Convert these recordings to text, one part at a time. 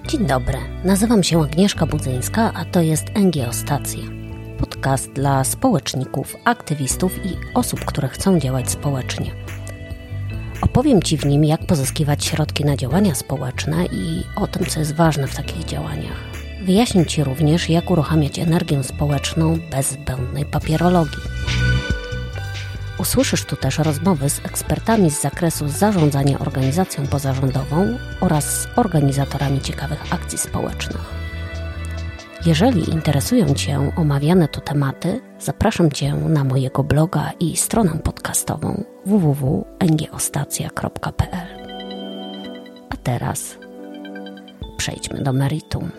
Dzień dobry, nazywam się Agnieszka Budzyńska, a to jest NGO Stacja. Podcast dla społeczników, aktywistów i osób, które chcą działać społecznie. Opowiem Ci w nim, jak pozyskiwać środki na działania społeczne i o tym, co jest ważne w takich działaniach. Wyjaśnię Ci również, jak uruchamiać energię społeczną bez zbędnej papierologii. Usłyszysz tu też rozmowy z ekspertami z zakresu zarządzania organizacją pozarządową oraz z organizatorami ciekawych akcji społecznych. Jeżeli interesują Cię omawiane tu tematy, zapraszam Cię na mojego bloga i stronę podcastową www.ngostacja.pl. A teraz przejdźmy do meritum.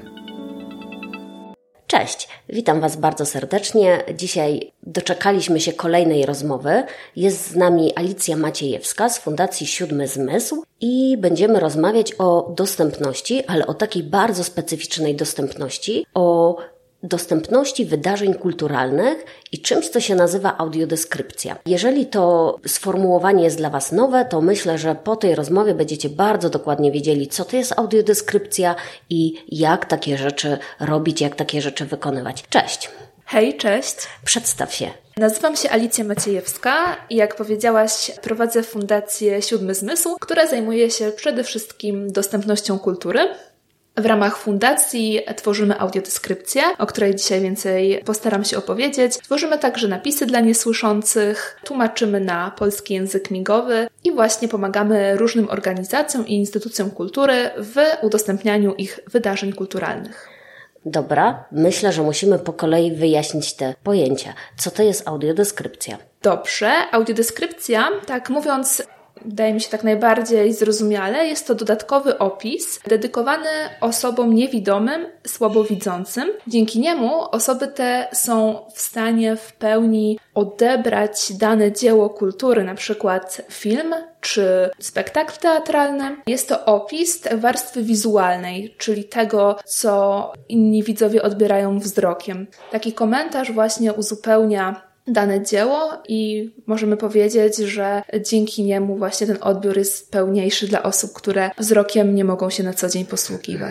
Cześć, witam Was bardzo serdecznie. Dzisiaj doczekaliśmy się kolejnej rozmowy. Jest z nami Alicja Maciejewska z Fundacji Siódmy Zmysł i będziemy rozmawiać o dostępności, ale o takiej bardzo specyficznej dostępności, o dostępności wydarzeń kulturalnych i czymś, co się nazywa audiodeskrypcja. Jeżeli to sformułowanie jest dla Was nowe, to myślę, że po tej rozmowie będziecie bardzo dokładnie wiedzieli, co to jest audiodeskrypcja i jak takie rzeczy robić, jak takie rzeczy wykonywać. Cześć! Hej, cześć! Przedstaw się. Nazywam się Alicja Maciejewska i jak powiedziałaś, prowadzę Fundację Siódmy Zmysł, która zajmuje się przede wszystkim dostępnością kultury. W ramach fundacji tworzymy audiodeskrypcję, o której dzisiaj więcej postaram się opowiedzieć. Tworzymy także napisy dla niesłyszących, tłumaczymy na polski język migowy i właśnie pomagamy różnym organizacjom i instytucjom kultury w udostępnianiu ich wydarzeń kulturalnych. Dobra, myślę, że musimy po kolei wyjaśnić te pojęcia. Co to jest audiodeskrypcja? Dobrze, audiodeskrypcja, tak mówiąc, wydaje mi się tak najbardziej zrozumiale, jest to dodatkowy opis dedykowany osobom niewidomym, słabowidzącym. Dzięki niemu osoby te są w stanie w pełni odebrać dane dzieło kultury, na przykład film czy spektakl teatralny. Jest to opis warstwy wizualnej, czyli tego, co inni widzowie odbierają wzrokiem. Taki komentarz właśnie uzupełnia dane dzieło i możemy powiedzieć, że dzięki niemu właśnie ten odbiór jest pełniejszy dla osób, które wzrokiem nie mogą się na co dzień posługiwać.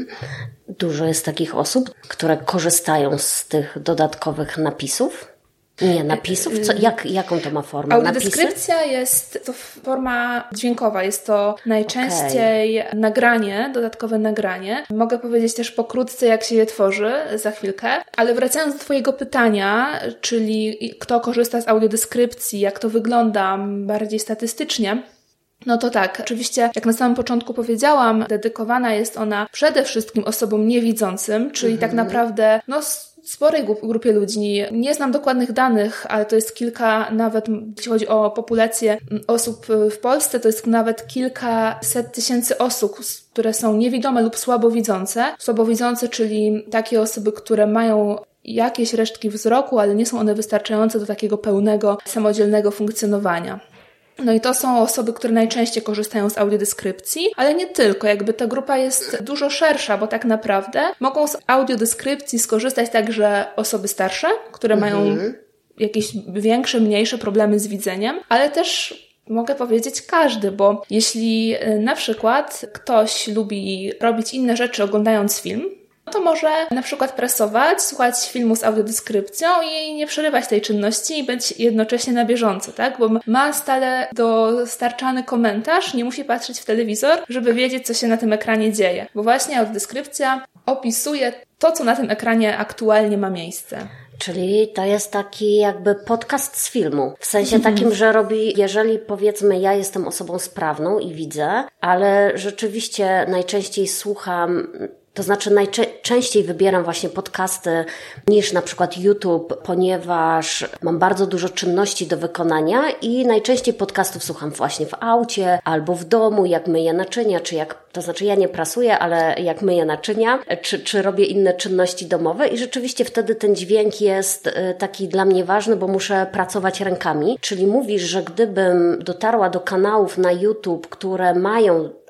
Dużo jest takich osób, które korzystają z tych dodatkowych napisów? Nie, napisów? Jaką to ma formę? Audiodeskrypcja jest to forma dźwiękowa, jest to najczęściej nagranie, dodatkowe nagranie. Mogę powiedzieć też pokrótce, jak się je tworzy za chwilkę, ale wracając do Twojego pytania, czyli kto korzysta z audiodeskrypcji, jak to wygląda bardziej statystycznie, no to tak, oczywiście, jak na samym początku powiedziałam, dedykowana jest ona przede wszystkim osobom niewidzącym, czyli tak naprawdę, sporej grupie ludzi. Nie znam dokładnych danych, ale to jest kilka, nawet jeśli chodzi o populację osób w Polsce, to jest nawet kilkaset tysięcy osób, które są niewidome lub słabowidzące. Słabowidzące, czyli takie osoby, które mają jakieś resztki wzroku, ale nie są one wystarczające do takiego pełnego, samodzielnego funkcjonowania. No i to są osoby, które najczęściej korzystają z audiodeskrypcji, ale nie tylko, jakby ta grupa jest dużo szersza, bo tak naprawdę mogą z audiodeskrypcji skorzystać także osoby starsze, które mają jakieś większe, mniejsze problemy z widzeniem, ale też mogę powiedzieć każdy, bo jeśli na przykład ktoś lubi robić inne rzeczy oglądając film, to może na przykład prasować, słuchać filmu z audiodeskrypcją i nie przerywać tej czynności i być jednocześnie na bieżąco, tak? Bo ma stale dostarczany komentarz, nie musi patrzeć w telewizor, żeby wiedzieć, co się na tym ekranie dzieje. Bo właśnie audiodeskrypcja opisuje to, co na tym ekranie aktualnie ma miejsce. Czyli to jest taki jakby podcast z filmu. W sensie takim, że jeżeli powiedzmy ja jestem osobą sprawną i widzę, ale rzeczywiście najczęściej słucham, to znaczy najczęściej wybieram właśnie podcasty niż na przykład YouTube, ponieważ mam bardzo dużo czynności do wykonania i najczęściej podcastów słucham właśnie w aucie albo w domu, jak myję naczynia, to znaczy ja nie prasuję, ale jak myję naczynia, czy robię inne czynności domowe i rzeczywiście wtedy ten dźwięk jest taki dla mnie ważny, bo muszę pracować rękami. Czyli mówisz, że gdybym dotarła do kanałów na YouTube, które mają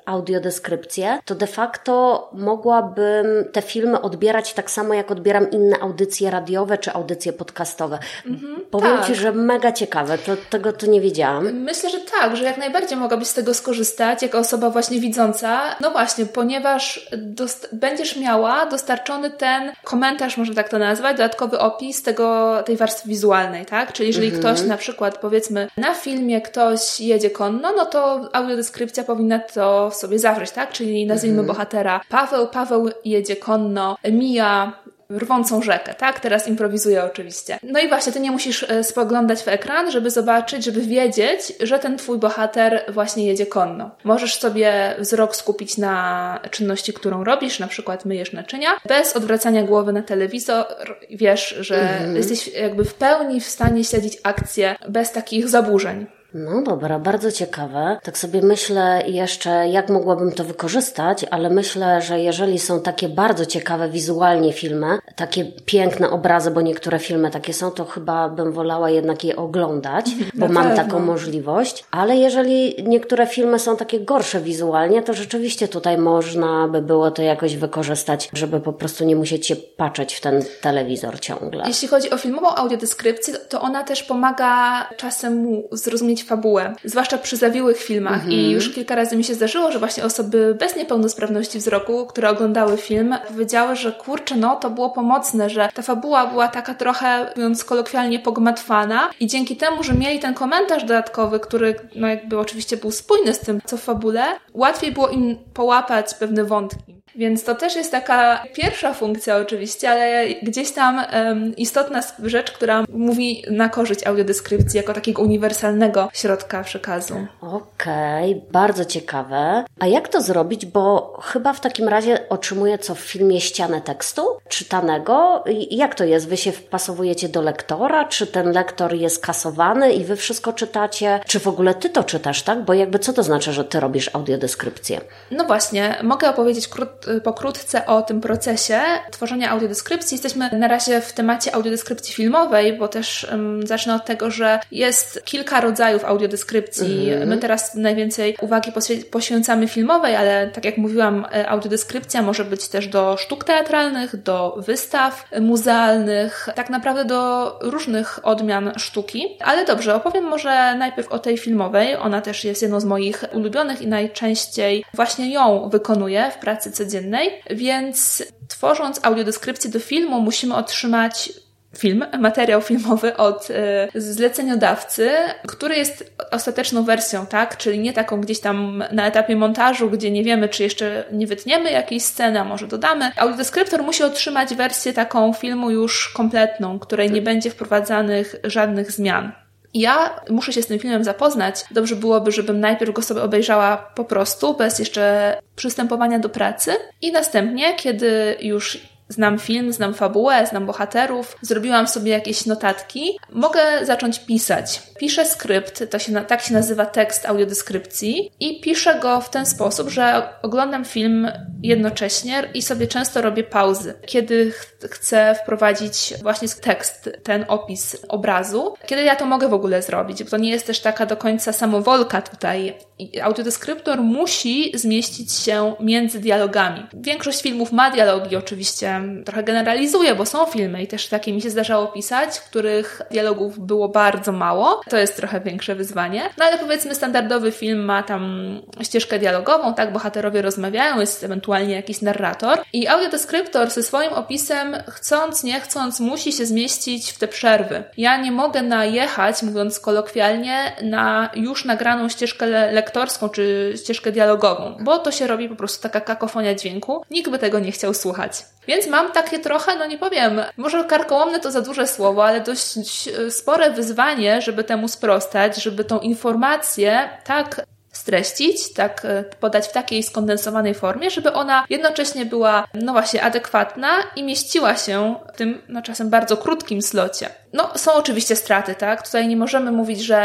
audiodeskrypcję, to de facto mogłabym te filmy odbierać tak samo, jak odbieram inne audycje radiowe czy audycje podcastowe. Powiem Ci, że mega ciekawe. Tego to nie wiedziałam. Myślę, że tak, że jak najbardziej mogłabyś z tego skorzystać jako osoba właśnie widząca. No właśnie, ponieważ będziesz miała dostarczony ten komentarz, można tak to nazwać, dodatkowy opis tej warstwy wizualnej, tak? Czyli jeżeli ktoś na przykład, powiedzmy, na filmie ktoś jedzie konno, no to audiodeskrypcja powinna to w sobie zawrzeć, tak? Czyli nazwijmy bohatera Paweł jedzie konno, mija rwącą rzekę, tak? Teraz improwizuję oczywiście. No i właśnie, ty nie musisz spoglądać w ekran, żeby zobaczyć, żeby wiedzieć, że ten twój bohater właśnie jedzie konno. Możesz sobie wzrok skupić na czynności, którą robisz, na przykład myjesz naczynia, bez odwracania głowy na telewizor. Wiesz, że jesteś jakby w pełni w stanie śledzić akcję bez takich zaburzeń. No dobra, bardzo ciekawe. Tak sobie myślę jeszcze, jak mogłabym to wykorzystać, ale myślę, że jeżeli są takie bardzo ciekawe wizualnie filmy, takie piękne obrazy, bo niektóre filmy takie są, to chyba bym wolała jednak je oglądać, bo mam taką możliwość. Ale jeżeli niektóre filmy są takie gorsze wizualnie, to rzeczywiście tutaj można by było to jakoś wykorzystać, żeby po prostu nie musieć się patrzeć w ten telewizor ciągle. Jeśli chodzi o filmową audiodeskrypcję, to ona też pomaga czasem zrozumieć fabułę, zwłaszcza przy zawiłych filmach i już kilka razy mi się zdarzyło, że właśnie osoby bez niepełnosprawności wzroku, które oglądały film, powiedziały, że kurczę, no to było pomocne, że ta fabuła była taka trochę, mówiąc kolokwialnie, pogmatwana i dzięki temu, że mieli ten komentarz dodatkowy, który no jakby oczywiście był spójny z tym, co w fabule, łatwiej było im połapać pewne wątki. Więc to też jest taka pierwsza funkcja oczywiście, ale gdzieś tam istotna rzecz, która mówi na korzyść audiodeskrypcji jako takiego uniwersalnego środka przekazu. Okej, bardzo ciekawe. A jak to zrobić? Bo chyba w takim razie otrzymuję co w filmie ścianę tekstu czytanego. I jak to jest? Wy się wpasowujecie do lektora? Czy ten lektor jest kasowany i wy wszystko czytacie? Czy w ogóle ty to czytasz, tak? Bo jakby co to znaczy, że ty robisz audiodeskrypcję? No właśnie, mogę opowiedzieć pokrótce o tym procesie tworzenia audiodeskrypcji. Jesteśmy na razie w temacie audiodeskrypcji filmowej, bo też zacznę od tego, że jest kilka rodzajów audiodeskrypcji. My teraz najwięcej uwagi poświęcamy filmowej, ale tak jak mówiłam, audiodeskrypcja może być też do sztuk teatralnych, do wystaw muzealnych, tak naprawdę do różnych odmian sztuki. Ale dobrze, opowiem może najpierw o tej filmowej. Ona też jest jedną z moich ulubionych i najczęściej właśnie ją wykonuję w pracy codziennej, więc tworząc audiodeskrypcję do filmu musimy otrzymać materiał filmowy od zleceniodawcy, który jest ostateczną wersją, tak? Czyli nie taką gdzieś tam na etapie montażu, gdzie nie wiemy, czy jeszcze nie wytniemy jakiejś sceny, a może dodamy. Audiodeskryptor musi otrzymać wersję taką filmu już kompletną, której nie będzie wprowadzanych żadnych zmian. Ja muszę się z tym filmem zapoznać. Dobrze byłoby, żebym najpierw go sobie obejrzała po prostu, bez jeszcze przystępowania do pracy. I następnie, kiedy już znam film, znam fabułę, znam bohaterów, zrobiłam sobie jakieś notatki, mogę zacząć pisać. Piszę skrypt, tak się nazywa tekst audiodeskrypcji i piszę go w ten sposób, że oglądam film jednocześnie i sobie często robię pauzy. Kiedy chcę wprowadzić właśnie tekst, ten opis obrazu, kiedy ja to mogę w ogóle zrobić, bo to nie jest też taka do końca samowolka tutaj. Audiodeskryptor musi zmieścić się między dialogami. Większość filmów ma dialogi, oczywiście trochę generalizuję, bo są filmy i też takie mi się zdarzało pisać, w których dialogów było bardzo mało. To jest trochę większe wyzwanie. No ale powiedzmy standardowy film ma tam ścieżkę dialogową, tak, bohaterowie rozmawiają, jest ewentualnie jakiś narrator i audiodeskryptor ze swoim opisem chcąc, nie chcąc musi się zmieścić w te przerwy. Ja nie mogę najechać, mówiąc kolokwialnie, na już nagraną ścieżkę lektorską czy ścieżkę dialogową, bo to się robi po prostu taka kakofonia dźwięku. Nikt by tego nie chciał słuchać. Więc mam takie trochę, no nie powiem, może karkołomne to za duże słowo, ale dość spore wyzwanie, żeby temu sprostać, żeby tą informację tak streścić, tak podać w takiej skondensowanej formie, żeby ona jednocześnie była, no właśnie, adekwatna i mieściła się w tym, no czasem bardzo krótkim slocie. No, są oczywiście straty, tak? Tutaj nie możemy mówić, że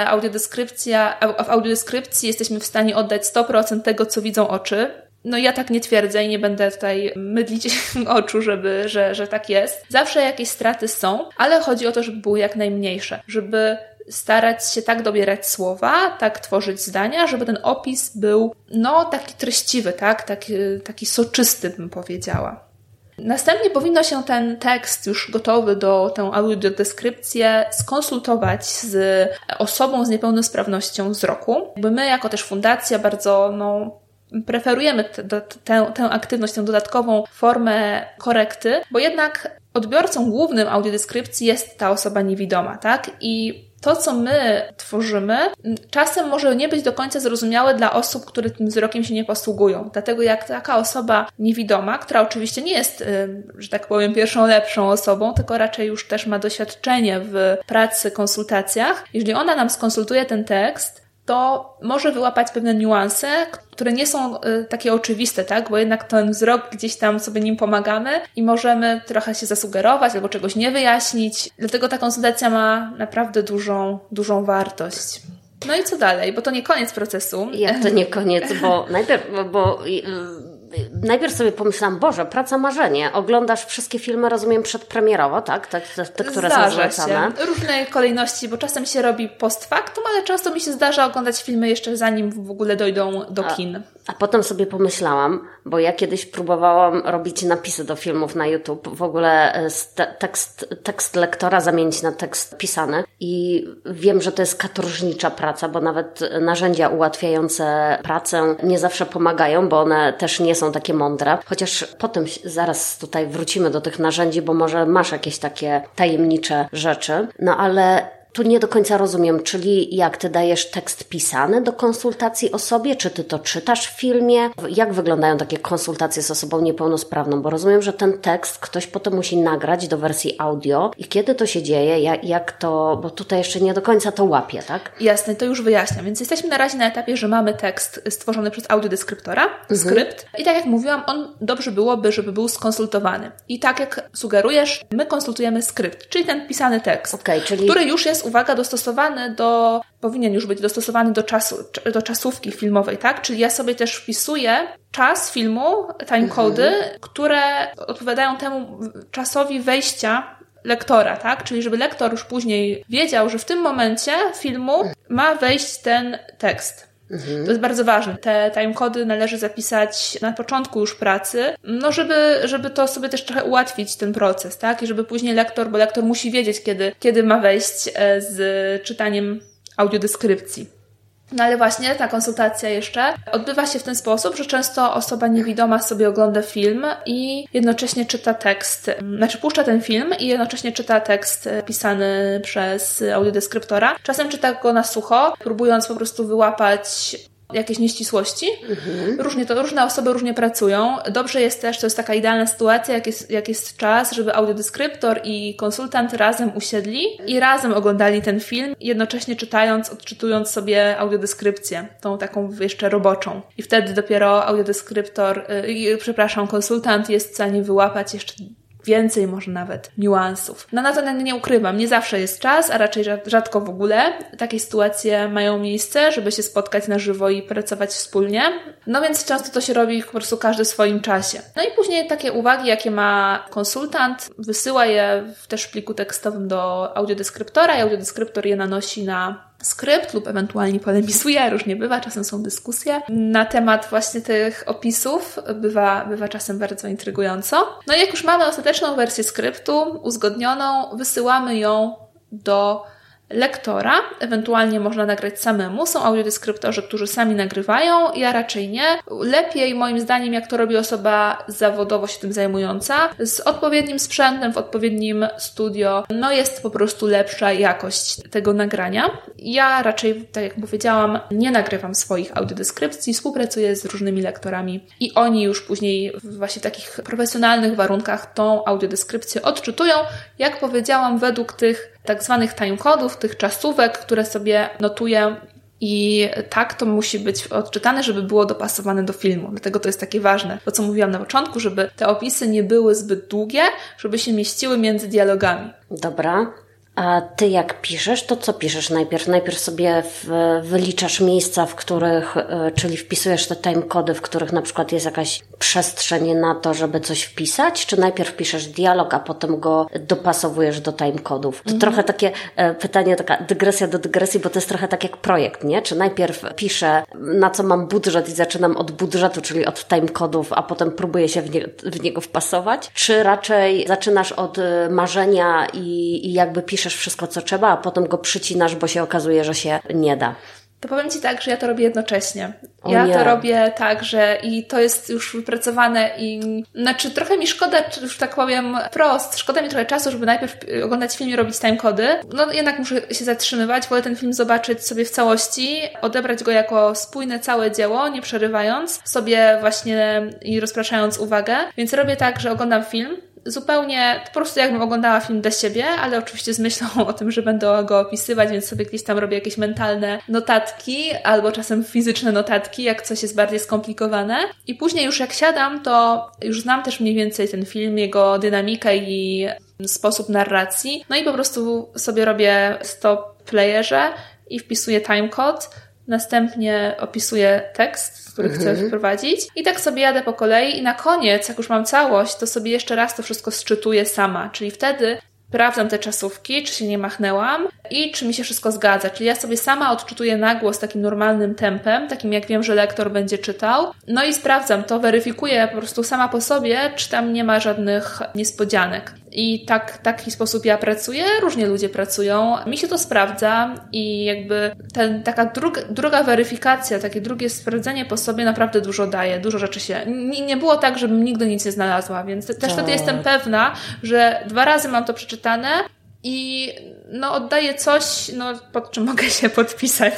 w audiodeskrypcji jesteśmy w stanie oddać 100% tego, co widzą oczy. No ja tak nie twierdzę i nie będę tutaj mydlić oczu, że tak jest. Zawsze jakieś straty są, ale chodzi o to, żeby były jak najmniejsze, żeby starać się tak dobierać słowa, tak tworzyć zdania, żeby ten opis był taki treściwy, tak? Taki soczysty, bym powiedziała. Następnie powinno się ten tekst już gotowy do tę audiodeskrypcję skonsultować z osobą z niepełnosprawnością wzroku. My jako też fundacja bardzo preferujemy tę aktywność, tę dodatkową formę korekty, bo jednak odbiorcą głównym audiodeskrypcji jest ta osoba niewidoma, tak? I to, co my tworzymy, czasem może nie być do końca zrozumiałe dla osób, które tym wzrokiem się nie posługują. Dlatego jak taka osoba niewidoma, która oczywiście nie jest, że tak powiem, pierwszą lepszą osobą, tylko raczej już też ma doświadczenie w pracy, konsultacjach, jeżeli ona nam skonsultuje ten tekst, to może wyłapać pewne niuanse, które nie są takie oczywiste, tak? Bo jednak ten wzrok gdzieś tam sobie nim pomagamy i możemy trochę się zasugerować albo czegoś nie wyjaśnić. Dlatego ta konsultacja ma naprawdę dużą wartość. No i co dalej? Bo to nie koniec procesu. Jak to nie koniec? Bo najpierw sobie pomyślałam, Boże, praca marzenie. Oglądasz wszystkie filmy, rozumiem, przedpremierowo, tak? Te które są zlecane. Się. Różnej kolejności, bo czasem się robi post factum, ale często mi się zdarza oglądać filmy jeszcze zanim w ogóle dojdą do kin. A potem sobie pomyślałam, bo ja kiedyś próbowałam robić napisy do filmów na YouTube, w ogóle tekst lektora zamienić na tekst pisany i wiem, że to jest katorżnicza praca, bo nawet narzędzia ułatwiające pracę nie zawsze pomagają, bo one też nie są takie mądre, chociaż potem zaraz tutaj wrócimy do tych narzędzi, bo może masz jakieś takie tajemnicze rzeczy, ale tu nie do końca rozumiem, czyli jak ty dajesz tekst pisany do konsultacji osobie, czy ty to czytasz w filmie? Jak wyglądają takie konsultacje z osobą niepełnosprawną? Bo rozumiem, że ten tekst ktoś potem musi nagrać do wersji audio i kiedy to się dzieje, jak to, bo tutaj jeszcze nie do końca to łapie, tak? Jasne, to już wyjaśniam. Więc jesteśmy na razie na etapie, że mamy tekst stworzony przez audiodeskryptora, skrypt i tak jak mówiłam, dobrze byłoby, żeby był skonsultowany. I tak jak sugerujesz, my konsultujemy skrypt, czyli ten pisany tekst, który już jest, uwaga, powinien już być dostosowany do czasówki filmowej, tak? Czyli ja sobie też wpisuję czas filmu, timecody, które odpowiadają temu czasowi wejścia lektora, tak? Czyli żeby lektor już później wiedział, że w tym momencie filmu ma wejść ten tekst. To jest bardzo ważne. Te timecody należy zapisać na początku już pracy, żeby to sobie też trochę ułatwić ten proces, tak? I żeby później bo lektor musi wiedzieć, kiedy ma wejść z czytaniem audiodeskrypcji. No ale właśnie ta konsultacja jeszcze odbywa się w ten sposób, że często osoba niewidoma sobie ogląda film i jednocześnie czyta tekst, puszcza ten film i jednocześnie czyta tekst pisany przez audiodeskryptora. Czasem czyta go na sucho, próbując po prostu wyłapać jakieś nieścisłości. Różne osoby różnie pracują. Dobrze jest też, to jest taka idealna sytuacja, jak jest czas, żeby audiodeskryptor i konsultant razem usiedli i razem oglądali ten film, jednocześnie odczytując sobie audiodeskrypcję, tą taką jeszcze roboczą. I wtedy dopiero konsultant jest w stanie wyłapać jeszcze więcej może nawet niuansów. Na to nie ukrywam, nie zawsze jest czas, a raczej rzadko w ogóle. Takie sytuacje mają miejsce, żeby się spotkać na żywo i pracować wspólnie. No więc często to się robi po prostu każdy w swoim czasie. No i później takie uwagi, jakie ma konsultant, wysyła je też w pliku tekstowym do audiodeskryptora i audiodeskryptor je nanosi na skrypt lub ewentualnie polemizuje, różnie bywa, czasem są dyskusje na temat właśnie tych opisów, bywa czasem bardzo intrygująco. No i jak już mamy ostateczną wersję skryptu uzgodnioną, wysyłamy ją do lektora, ewentualnie można nagrać samemu. Są audiodeskryptorzy, którzy sami nagrywają, ja raczej nie. Lepiej moim zdaniem, jak to robi osoba zawodowo się tym zajmująca, z odpowiednim sprzętem, w odpowiednim studio, jest po prostu lepsza jakość tego nagrania. Ja raczej, tak jak powiedziałam, nie nagrywam swoich audiodeskrypcji, współpracuję z różnymi lektorami i oni już później właśnie w takich profesjonalnych warunkach tą audiodeskrypcję odczytują, jak powiedziałam, według tych tak zwanych timecodów, tych czasówek, które sobie notuję i tak to musi być odczytane, żeby było dopasowane do filmu. Dlatego to jest takie ważne, to co mówiłam na początku, żeby te opisy nie były zbyt długie, żeby się mieściły między dialogami. Dobra. A ty jak piszesz, to co piszesz najpierw? Najpierw sobie wyliczasz miejsca, w których, czyli wpisujesz te timecody, w których na przykład jest jakaś przestrzeń na to, żeby coś wpisać, czy najpierw piszesz dialog, a potem go dopasowujesz do timecodów? To trochę takie pytanie, taka dygresja do dygresji, bo to jest trochę tak jak projekt, nie? Czy najpierw piszę, na co mam budżet i zaczynam od budżetu, czyli od timecodów, a potem próbuję się w niego wpasować? Czy raczej zaczynasz od marzenia i jakby piszesz wszystko, co trzeba, a potem go przycinasz, bo się okazuje, że się nie da? To powiem Ci tak, że ja to robię jednocześnie. To robię tak, że i to jest już wypracowane i znaczy trochę mi szkoda, już tak powiem wprost, szkoda mi trochę czasu, żeby najpierw oglądać film i robić timecody. No jednak muszę się zatrzymywać, wolę ten film zobaczyć sobie w całości, odebrać go jako spójne całe dzieło, nie przerywając sobie właśnie i rozpraszając uwagę. Więc robię tak, że oglądam film, zupełnie po prostu jakbym oglądała film dla siebie, ale oczywiście z myślą o tym, że będę go opisywać, więc sobie gdzieś tam robię jakieś mentalne notatki albo czasem fizyczne notatki, jak coś jest bardziej skomplikowane. I później już jak siadam, to już znam też mniej więcej ten film, jego dynamikę i sposób narracji. No i po prostu sobie robię stop playerze i wpisuję timecode. Następnie opisuję tekst, który chcę wprowadzić i tak sobie jadę po kolei i na koniec, jak już mam całość, to sobie jeszcze raz to wszystko sczytuję sama, czyli wtedy sprawdzam te czasówki, czy się nie machnęłam i czy mi się wszystko zgadza, czyli ja sobie sama odczytuję na głos takim normalnym tempem, takim jak wiem, że lektor będzie czytał, no i sprawdzam to, weryfikuję po prostu sama po sobie, czy tam nie ma żadnych niespodzianek. I taki sposób ja pracuję, różnie ludzie pracują, mi się to sprawdza i jakby taka druga weryfikacja, takie drugie sprawdzenie po sobie naprawdę dużo daje, dużo rzeczy się... Nie było tak, żebym nigdy nic nie znalazła, więc też wtedy jestem pewna, że 2 razy mam to przeczytane i oddaję coś, pod czym mogę się podpisać.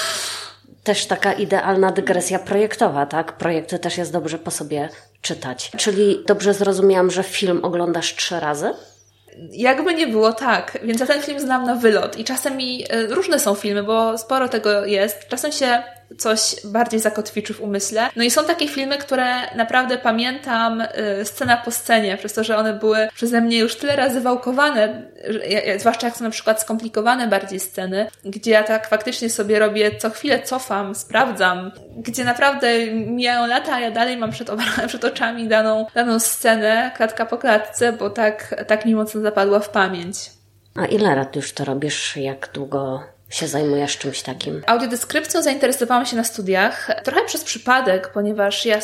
Też taka idealna dygresja projektowa, tak? Projekty też jest dobrze po sobie czytać. Czyli dobrze zrozumiałam, że film oglądasz 3 razy? Jakby nie było, tak. Więc ja ten film znam na wylot i czasem różne są filmy, bo sporo tego jest. Czasem się coś bardziej zakotwiczy w umyśle. No i są takie filmy, które naprawdę pamiętam scena po scenie, przez to, że one były przeze mnie już tyle razy wałkowane, zwłaszcza jak są na przykład skomplikowane bardziej sceny, gdzie ja tak faktycznie sobie robię, co chwilę cofam, sprawdzam, gdzie naprawdę mijają lata, a ja dalej mam przed oczami daną scenę, klatka po klatce, bo tak mi mocno zapadła w pamięć. A ile lat już to robisz? Jak długo się zajmujesz czymś takim? Audiodeskrypcją zainteresowałam się na studiach, trochę przez przypadek, ponieważ ja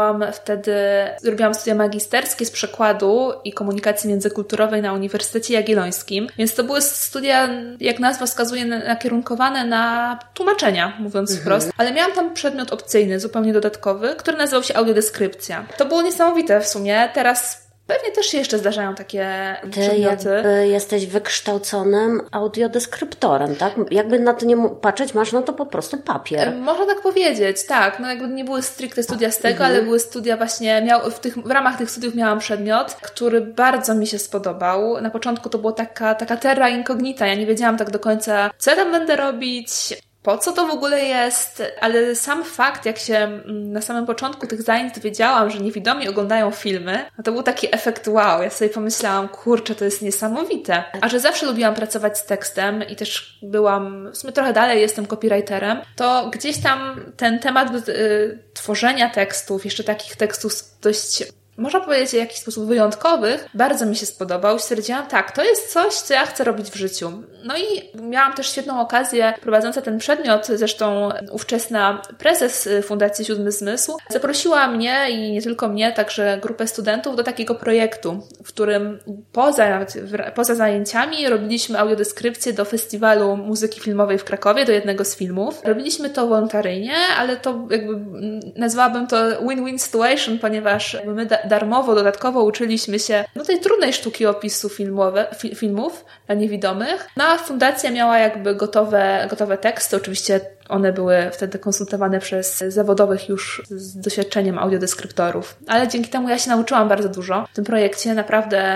robiłam studia magisterskie z przekładu i komunikacji międzykulturowej na Uniwersytecie Jagiellońskim, więc to były studia, jak nazwa wskazuje, nakierunkowane na tłumaczenia, mówiąc wprost, ale miałam tam przedmiot opcyjny, zupełnie dodatkowy, który nazywał się audiodeskrypcja. To było niesamowite w sumie, teraz pewnie też się jeszcze zdarzają takie przedmioty. Ty jesteś wykształconym audiodeskryptorem, tak? Jakby na to nie patrzeć, masz na to po prostu papier. Można tak powiedzieć, tak. Jakby nie były stricte studia z tego, ale były studia właśnie, w ramach tych studiów miałam przedmiot, który bardzo mi się spodobał. Na początku to była taka terra incognita. Ja nie wiedziałam tak do końca, co ja tam będę robić, po co to w ogóle jest, ale sam fakt, jak się na samym początku tych zajęć dowiedziałam, że niewidomi oglądają filmy, to był taki efekt wow. Ja sobie pomyślałam, kurczę, to jest niesamowite. A że zawsze lubiłam pracować z tekstem i też byłam, w sumie trochę dalej jestem copywriterem, to gdzieś tam ten temat tworzenia tekstów, jeszcze takich tekstów dość, można powiedzieć, w jakiś sposób wyjątkowych, bardzo mi się spodobał i stwierdziłam, tak, to jest coś, co ja chcę robić w życiu. No i miałam też świetną okazję, prowadząca ten przedmiot, zresztą ówczesna prezes Fundacji Siódmy Zmysł, zaprosiła mnie i nie tylko mnie, także grupę studentów do takiego projektu, w którym poza zajęciami robiliśmy audiodeskrypcję do Festiwalu Muzyki Filmowej w Krakowie, do jednego z filmów. Robiliśmy to wolontaryjnie, ale to jakby nazwałabym to win-win situation, ponieważ my darmowo, dodatkowo uczyliśmy się tej trudnej sztuki opisu filmów dla niewidomych. No a fundacja miała jakby gotowe teksty. Oczywiście one były wtedy konsultowane przez zawodowych już z doświadczeniem audiodeskryptorów. Ale dzięki temu ja się nauczyłam bardzo dużo w tym projekcie. Naprawdę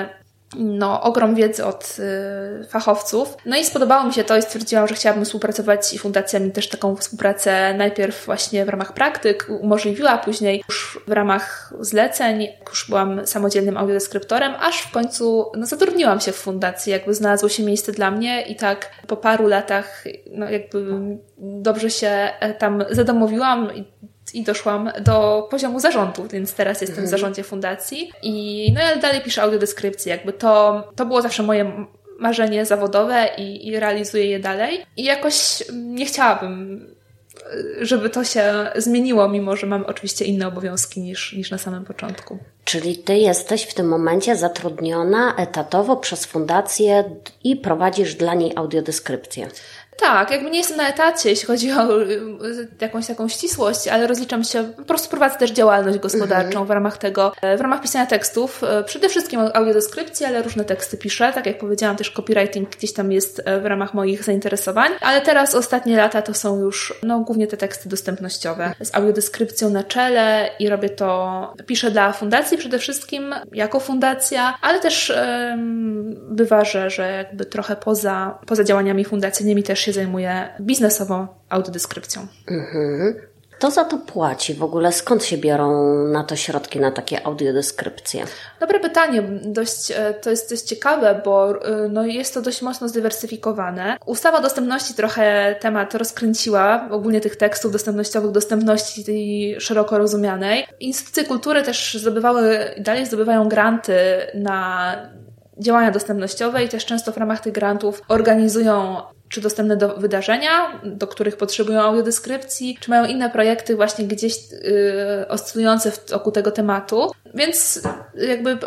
ogrom wiedzy od fachowców. No i spodobało mi się to i stwierdziłam, że chciałabym współpracować i fundacja mi też taką współpracę najpierw właśnie w ramach praktyk umożliwiła, później już w ramach zleceń, już byłam samodzielnym audiodeskryptorem, aż w końcu zatrudniłam się w fundacji, jakby znalazło się miejsce dla mnie i tak po paru latach jakby dobrze się tam zadomowiłam i doszłam do poziomu zarządu, więc teraz jestem w zarządzie fundacji i ja dalej piszę audiodeskrypcje, jakby to było zawsze moje marzenie zawodowe i realizuję je dalej i jakoś nie chciałabym, żeby to się zmieniło, mimo że mam oczywiście inne obowiązki niż na samym początku. Czyli ty jesteś w tym momencie zatrudniona etatowo przez fundację i prowadzisz dla niej audiodeskrypcję. Tak, jakby nie jestem na etacie, jeśli chodzi o jakąś taką ścisłość, ale rozliczam się, po prostu prowadzę też działalność gospodarczą w ramach pisania tekstów. Przede wszystkim audiodeskrypcji, ale różne teksty piszę. Tak jak powiedziałam, też copywriting gdzieś tam jest w ramach moich zainteresowań. Ale teraz ostatnie lata to są już głównie te teksty dostępnościowe z audiodeskrypcją na czele i piszę dla fundacji przede wszystkim, jako fundacja, ale też bywa, że jakby trochę poza działaniami fundacyjnymi też się zajmuję biznesową audiodeskrypcją. Kto za to płaci w ogóle? Skąd się biorą na to środki, na takie audiodeskrypcje? Dobre pytanie. To jest dość ciekawe, bo jest to dość mocno zdywersyfikowane. Ustawa dostępności trochę temat rozkręciła, ogólnie tych tekstów dostępnościowych, dostępności tej szeroko rozumianej. Instytucje kultury też dalej zdobywają granty na działania dostępnościowe i też często w ramach tych grantów organizują czy dostępne do wydarzenia, do których potrzebują audiodeskrypcji, czy mają inne projekty właśnie gdzieś oscylujące wokół tego tematu. Więc jakby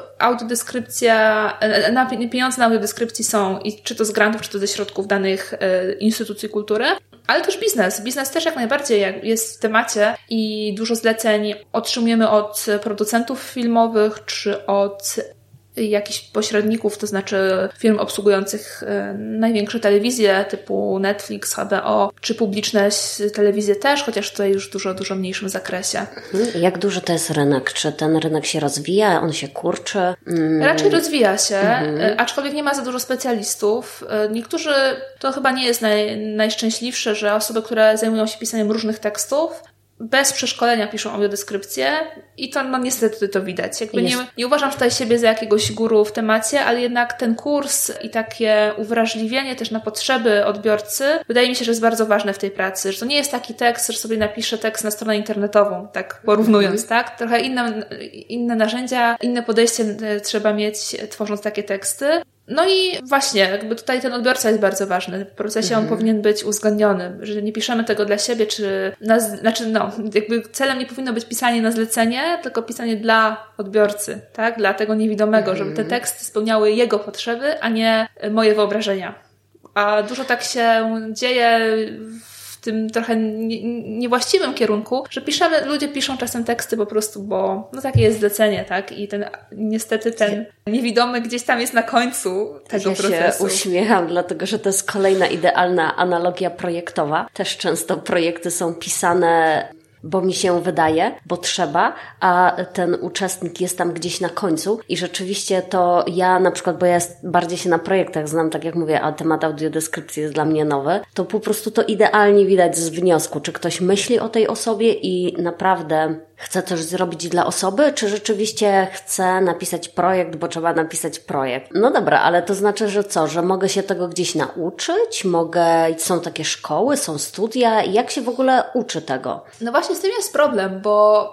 pieniądze na audiodeskrypcji są i czy to z grantów, czy to ze środków danych instytucji kultury. Ale też biznes. Biznes też jak najbardziej jest w temacie i dużo zleceń otrzymujemy od producentów filmowych, czy od jakichś pośredników, to znaczy firm obsługujących największe telewizje typu Netflix, HBO, czy publiczne telewizje też, chociaż tutaj już w dużo mniejszym zakresie. Jak duży to jest rynek? Czy ten rynek się rozwija? On się kurczy? Raczej rozwija się, aczkolwiek nie ma za dużo specjalistów. Niektórzy, to chyba nie jest najszczęśliwsze, że osoby, które zajmują się pisaniem różnych tekstów, bez przeszkolenia piszą audiodeskrypcję i to niestety to widać. Jakby nie uważam tutaj siebie za jakiegoś guru w temacie, ale jednak ten kurs i takie uwrażliwienie też na potrzeby odbiorcy wydaje mi się, że jest bardzo ważne w tej pracy, że to nie jest taki tekst, że sobie napiszę tekst na stronę internetową, tak porównując, tak? Trochę inne narzędzia, inne podejście trzeba mieć, tworząc takie teksty. No i właśnie, jakby tutaj ten odbiorca jest bardzo ważny. W procesie on powinien być uwzględniony, że nie piszemy tego dla siebie, jakby celem nie powinno być pisanie na zlecenie, tylko pisanie dla odbiorcy, tak? Dla tego niewidomego, żeby te teksty spełniały jego potrzeby, a nie moje wyobrażenia. A dużo tak się dzieje w tym trochę niewłaściwym kierunku, że ludzie piszą czasem teksty po prostu, bo takie jest zlecenie, tak? I niestety ten niewidomy gdzieś tam jest na końcu tego procesu. Ja się uśmiecham, dlatego że to jest kolejna idealna analogia projektowa. Też często projekty są pisane, bo mi się wydaje, bo trzeba, a ten uczestnik jest tam gdzieś na końcu i rzeczywiście to ja na przykład, bo ja bardziej się na projektach znam, tak jak mówię, a temat audiodeskrypcji jest dla mnie nowy, to po prostu to idealnie widać z wniosku, czy ktoś myśli o tej osobie i naprawdę chce coś zrobić dla osoby, czy rzeczywiście chce napisać projekt, bo trzeba napisać projekt. No dobra, ale to znaczy, że co? Że mogę się tego gdzieś nauczyć? Są takie szkoły, są studia? Jak się w ogóle uczy tego? No właśnie z tym jest problem, bo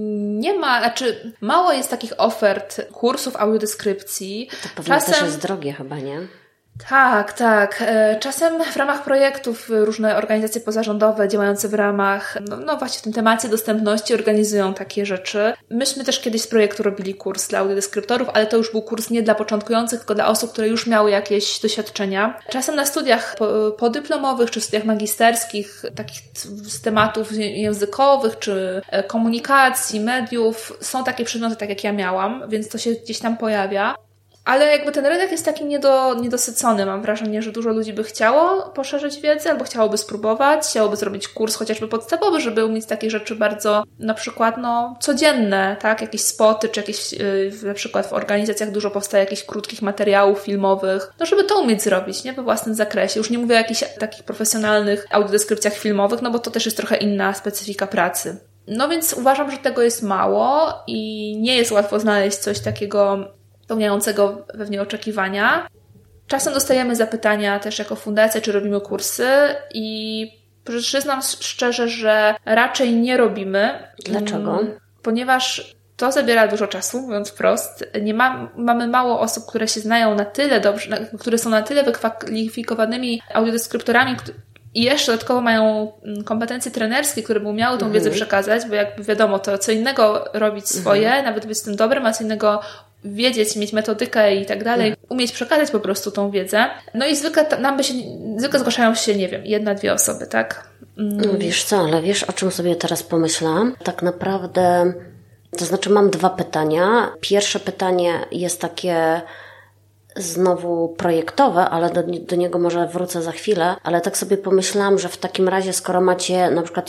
mało jest takich ofert kursów audiodeskrypcji. To pewnie też jest drogie chyba, nie? Tak. Czasem w ramach projektów różne organizacje pozarządowe działające w ramach, właśnie w tym temacie dostępności organizują takie rzeczy. Myśmy też kiedyś z projektu robili kurs dla audiodeskryptorów, ale to już był kurs nie dla początkujących, tylko dla osób, które już miały jakieś doświadczenia. Czasem na studiach podyplomowych czy studiach magisterskich, takich z tematów językowych czy komunikacji, mediów, są takie przedmioty, tak jak ja miałam, więc to się gdzieś tam pojawia. Ale jakby ten rynek jest taki niedosycony. Mam wrażenie, że dużo ludzi by chciało poszerzyć wiedzę, albo chciałoby spróbować, chciałoby zrobić kurs chociażby podstawowy, żeby umieć takie rzeczy bardzo na przykład codzienne, tak? Jakieś spoty, czy jakieś na przykład w organizacjach dużo powstaje jakichś krótkich materiałów filmowych. No żeby to umieć zrobić, nie? We własnym zakresie. Już nie mówię o jakichś takich profesjonalnych audiodeskrypcjach filmowych, no bo to też jest trochę inna specyfika pracy. No więc uważam, że tego jest mało i nie jest łatwo znaleźć coś takiego spełniającego pewnie oczekiwania. Czasem dostajemy zapytania też jako fundacja, czy robimy kursy i przyznam szczerze, że raczej nie robimy. Dlaczego? Ponieważ to zabiera dużo czasu, mówiąc wprost. Mamy mało osób, które się znają na tyle dobrze, które są na tyle wykwalifikowanymi audiodeskryptorami i jeszcze dodatkowo mają kompetencje trenerskie, które by umiały tą wiedzę przekazać, bo jakby wiadomo, to co innego robić swoje, nawet być z tym dobrym, a co innego wiedzieć, mieć metodykę i tak dalej, umieć przekazać po prostu tą wiedzę. No i zwykle zgłaszają się, nie wiem, 1-2 osoby, tak? Wiesz co, ale wiesz, o czym sobie teraz pomyślałam? Tak naprawdę, to znaczy mam 2 pytania. Pierwsze pytanie jest takie znowu projektowe, ale do niego może wrócę za chwilę, ale tak sobie pomyślałam, że w takim razie, skoro macie na przykład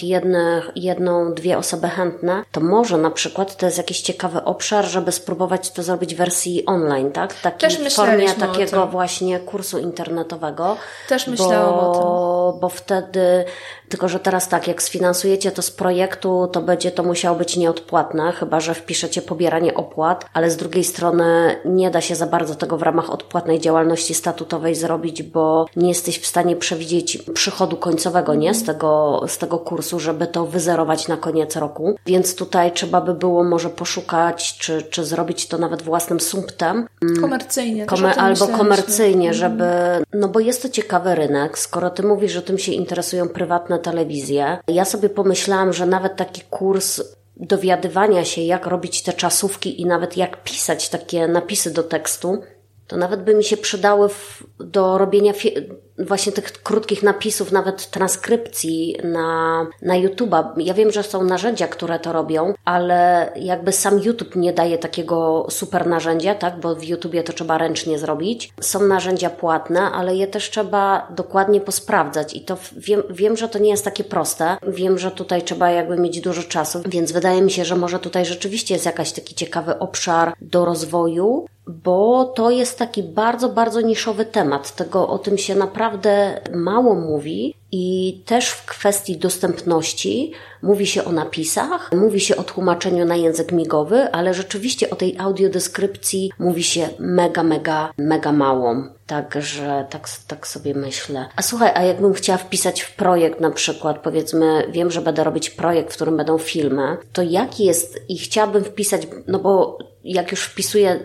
1-2 osoby chętne, to może na przykład to jest jakiś ciekawy obszar, żeby spróbować to zrobić w wersji online, tak? W formie takiego właśnie kursu internetowego. Też myślałam o tym. Bo wtedy, tylko że teraz tak, jak sfinansujecie to z projektu, to będzie to musiało być nieodpłatne, chyba że wpiszecie pobieranie opłat, ale z drugiej strony nie da się za bardzo tego w ramach odpłatnej działalności statutowej zrobić, bo nie jesteś w stanie przewidzieć przychodu końcowego, nie? Z tego kursu, żeby to wyzerować na koniec roku. Więc tutaj trzeba by było może poszukać, czy zrobić to nawet własnym sumptem. Komercyjnie. Albo komercyjnie, żeby... No bo jest to ciekawy rynek. Skoro ty mówisz, że tym się interesują prywatne telewizje. Ja sobie pomyślałam, że nawet taki kurs dowiadywania się, jak robić te czasówki i nawet jak pisać takie napisy do tekstu, to nawet by mi się przydały do robienia właśnie tych krótkich napisów, nawet transkrypcji na YouTube'a. Ja wiem, że są narzędzia, które to robią, ale jakby sam YouTube nie daje takiego super narzędzia, tak? Bo w YouTubie to trzeba ręcznie zrobić. Są narzędzia płatne, ale je też trzeba dokładnie posprawdzać i to wiem, że to nie jest takie proste. Wiem, że tutaj trzeba jakby mieć dużo czasu, więc wydaje mi się, że może tutaj rzeczywiście jest jakiś taki ciekawy obszar do rozwoju, bo to jest taki bardzo, bardzo niszowy temat. O tym się naprawdę mało mówi i też w kwestii dostępności mówi się o napisach, mówi się o tłumaczeniu na język migowy, ale rzeczywiście o tej audiodeskrypcji mówi się mega mało. Także tak sobie myślę. A słuchaj, a jakbym chciała wpisać w projekt na przykład, powiedzmy, wiem, że będę robić projekt, w którym będą filmy, to jaki jest i chciałabym wpisać, no bo jak już wpisuję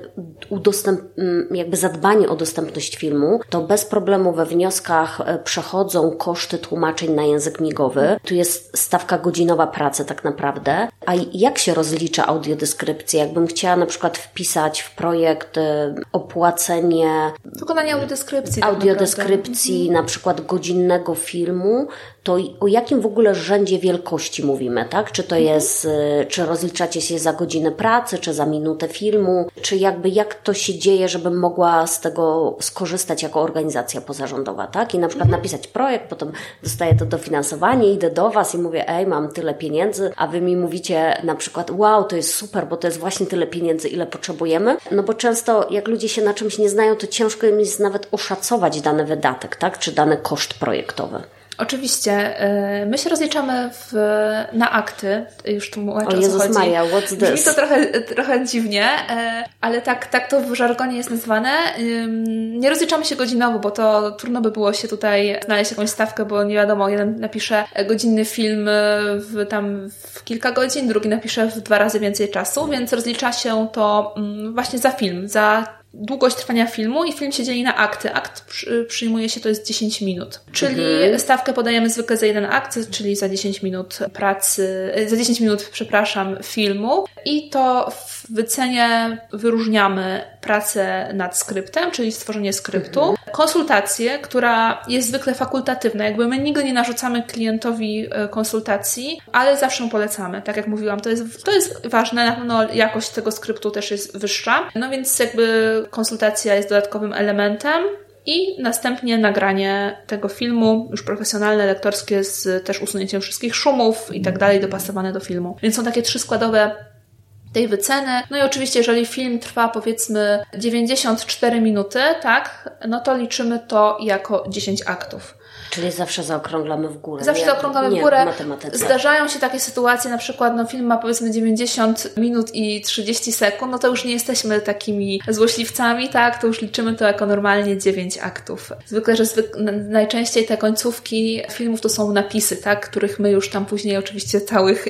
jakby zadbanie o dostępność filmu, to bez problemu we wnioskach przechodzą koszty tłumaczeń na język migowy. Tu jest stawka godzinowa pracy tak naprawdę. A jak się rozlicza audiodeskrypcję? Jakbym chciała na przykład wpisać w projekt opłacenie wykonania audiodeskrypcji na przykład godzinnego filmu, to o jakim w ogóle rzędzie wielkości mówimy, tak? Czy to jest, czy rozliczacie się za godzinę pracy, czy za minutę filmu, czy jakby jak to się dzieje, żebym mogła z tego skorzystać jako organizacja pozarządowa, tak? I na przykład napisać projekt, potem dostaję to dofinansowanie, idę do Was i mówię, mam tyle pieniędzy, a Wy mi mówicie na przykład, wow, to jest super, bo to jest właśnie tyle pieniędzy, ile potrzebujemy. No bo często jak ludzie się na czymś nie znają, to ciężko im jest nawet oszacować dany wydatek, tak? Czy dany koszt projektowy. Oczywiście. My się rozliczamy na akty. Już tu mówię, o co Jezus chodzi. Maria, what's this? Brzmi to trochę dziwnie, ale tak to w żargonie jest nazwane. Nie rozliczamy się godzinowo, bo to trudno by było się tutaj znaleźć jakąś stawkę, bo nie wiadomo, jeden napisze godzinny film w kilka godzin, drugi napisze w 2 razy więcej czasu, więc rozlicza się to właśnie za film, za długość trwania filmu i film się dzieli na akty. Akt przyjmuje się, to jest 10 minut. Czyli stawkę podajemy zwykle za jeden akt, czyli za 10 minut filmu i to w wycenie wyróżniamy pracę nad skryptem, czyli stworzenie skryptu konsultację, która jest zwykle fakultatywna. Jakby my nigdy nie narzucamy klientowi konsultacji, ale zawsze mu polecamy. Tak jak mówiłam, to jest ważne, na pewno jakość tego skryptu też jest wyższa. No więc jakby konsultacja jest dodatkowym elementem. I następnie nagranie tego filmu, już profesjonalne, lektorskie, z też usunięciem wszystkich szumów i tak dalej, dopasowane do filmu. Więc są takie 3 składowe tej wyceny. No i oczywiście, jeżeli film trwa powiedzmy 94 minuty, tak, no to liczymy to jako 10 aktów. Czyli zawsze zaokrąglamy w górę. Zawsze zaokrąglamy w górę. Zdarzają się takie sytuacje, na przykład film ma powiedzmy 90 minut i 30 sekund, no to już nie jesteśmy takimi złośliwcami, tak? To już liczymy to jako normalnie 9 aktów. Zwykle, że najczęściej te końcówki filmów to są napisy, tak? Których my już tam później oczywiście całych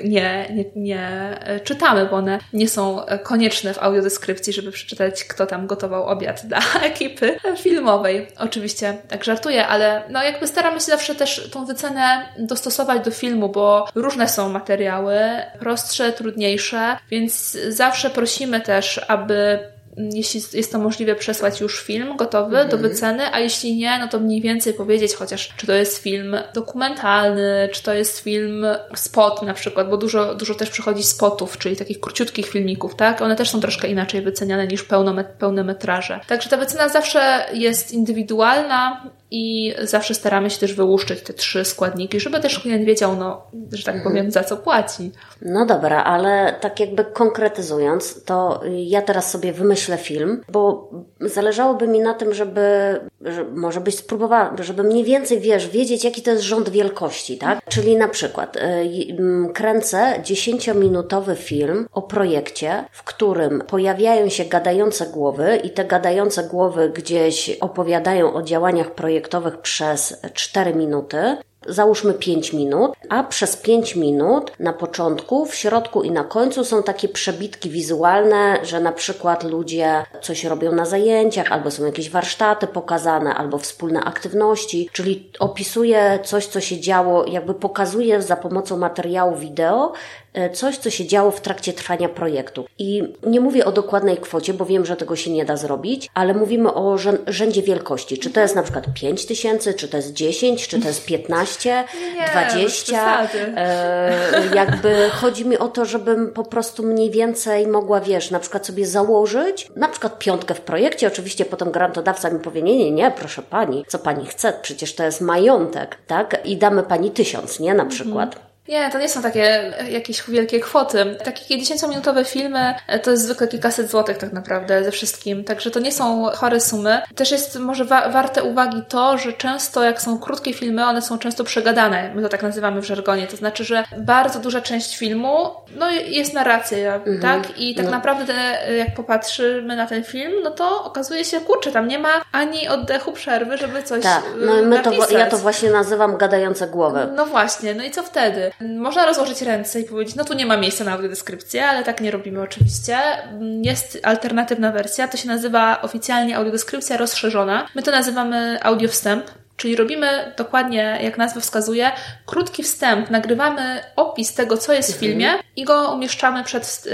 nie czytamy, bo one nie są konieczne w audiodeskrypcji, żeby przeczytać, kto tam gotował obiad dla ekipy filmowej. Oczywiście tak żartuję, ale no jakby staramy się zawsze też tą wycenę dostosować do filmu, bo różne są materiały, prostsze, trudniejsze, więc zawsze prosimy też, aby jeśli jest to możliwe, przesłać już film gotowy do wyceny, a jeśli nie, no to mniej więcej powiedzieć chociaż, czy to jest film dokumentalny, czy to jest film spot na przykład, bo dużo też przychodzi spotów, czyli takich króciutkich filmików, tak? One też są troszkę inaczej wyceniane niż pełne metraże. Także ta wycena zawsze jest indywidualna i zawsze staramy się też wyłuszczyć te 3 składniki, żeby też klient wiedział, no, że tak powiem, za co płaci. No dobra, ale tak jakby konkretyzując, to ja teraz sobie wymyślę film, bo zależałoby mi na tym, że może byś spróbowała, żeby mniej więcej, wiedzieć, jaki to jest rząd wielkości, tak? Czyli na przykład kręcę 10-minutowy film o projekcie, w którym pojawiają się gadające głowy i te gadające głowy gdzieś opowiadają o działaniach projektowych przez 4 minuty. Załóżmy 5 minut, a przez 5 minut na początku, w środku i na końcu są takie przebitki wizualne, że na przykład ludzie coś robią na zajęciach, albo są jakieś warsztaty pokazane, albo wspólne aktywności, czyli opisuje coś, co się działo, jakby pokazuje za pomocą materiału wideo coś, co się działo w trakcie trwania projektu. I nie mówię o dokładnej kwocie, bo wiem, że tego się nie da zrobić, ale mówimy o rzędzie wielkości. Czy to jest na przykład 5 000, czy to jest 10, czy to jest 15, nie, 20. Jakby chodzi mi o to, żebym po prostu mniej więcej mogła, na przykład sobie założyć, na przykład 5 w projekcie. Oczywiście potem grantodawca mi powie, nie, proszę pani, co pani chce? Przecież to jest majątek, tak? I damy pani 1000, nie? Na przykład. Nie, to nie są takie jakieś wielkie kwoty. Takie 10-minutowe filmy to jest zwykle kilkaset złotych tak naprawdę ze wszystkim, także to nie są chore sumy. Też jest może warte uwagi to, że często jak są krótkie filmy, one są często przegadane, my to tak nazywamy w żargonie, to znaczy, że bardzo duża część filmu, no jest narracja, tak? I tak naprawdę jak popatrzymy na ten film, no to okazuje się, kurczę, tam nie ma ani oddechu przerwy, żeby coś napisać. Ja to właśnie nazywam gadające głowy. No właśnie, no i co wtedy? Można rozłożyć ręce i powiedzieć, no tu nie ma miejsca na audiodeskrypcję, ale tak nie robimy oczywiście. Jest alternatywna wersja, to się nazywa oficjalnie audiodeskrypcja rozszerzona. My to nazywamy audiowstęp. Czyli robimy dokładnie, jak nazwa wskazuje, krótki wstęp, nagrywamy opis tego, co jest w filmie i go umieszczamy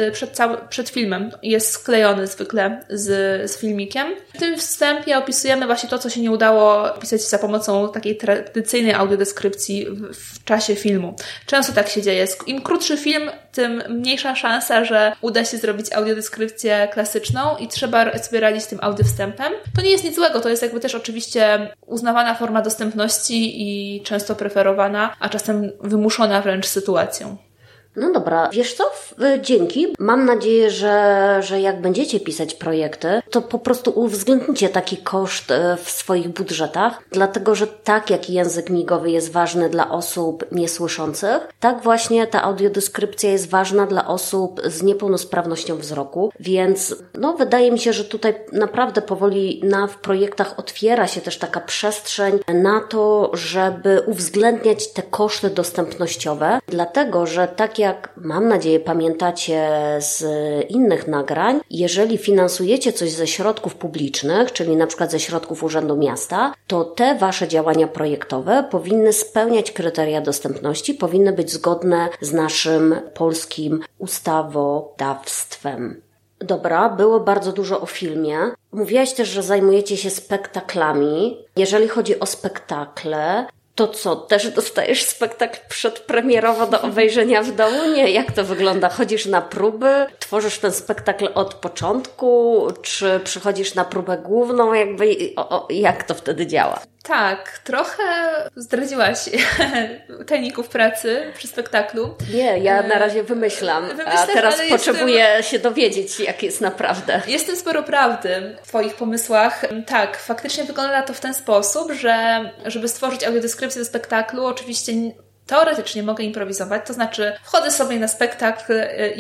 przed filmem. Jest sklejony zwykle z filmikiem. W tym wstępie opisujemy właśnie to, co się nie udało opisać za pomocą takiej tradycyjnej audiodeskrypcji w czasie filmu. Często tak się dzieje. Im krótszy film, tym mniejsza szansa, że uda się zrobić audiodeskrypcję klasyczną i trzeba sobie radzić z tym audiowstępem. To nie jest nic złego, to jest jakby też oczywiście uznawana forma dostępności i często preferowana, a czasem wymuszona wręcz sytuacją. No dobra, wiesz co? Dzięki. Mam nadzieję, że jak będziecie pisać projekty, to po prostu uwzględnicie taki koszt w swoich budżetach, dlatego że tak jak język migowy jest ważny dla osób niesłyszących, tak właśnie ta audiodeskrypcja jest ważna dla osób z niepełnosprawnością wzroku, więc wydaje mi się, że tutaj naprawdę powoli w projektach otwiera się też taka przestrzeń na to, żeby uwzględniać te koszty dostępnościowe, dlatego że tak jak mam nadzieję pamiętacie z innych nagrań, jeżeli finansujecie coś ze środków publicznych, czyli na przykład ze środków Urzędu Miasta, to te wasze działania projektowe powinny spełniać kryteria dostępności, powinny być zgodne z naszym polskim ustawodawstwem. Dobra, było bardzo dużo o filmie. Mówiłaś też, że zajmujecie się spektaklami. Jeżeli chodzi o spektakle, to co, też dostajesz spektakl przedpremierowo do obejrzenia w domu? Nie, jak to wygląda? Chodzisz na próby? Tworzysz ten spektakl od początku? Czy przychodzisz na próbę główną? Jak to wtedy działa? Tak, trochę zdradziłaś tajników pracy przy spektaklu. Nie, ja na razie wymyślam, a teraz potrzebuję się dowiedzieć, jak jest naprawdę. Jestem sporo prawdy w Twoich pomysłach. Tak, faktycznie wygląda to w ten sposób, że żeby stworzyć audiodeskrypcję do spektaklu, oczywiście teoretycznie mogę improwizować, to znaczy wchodzę sobie na spektakl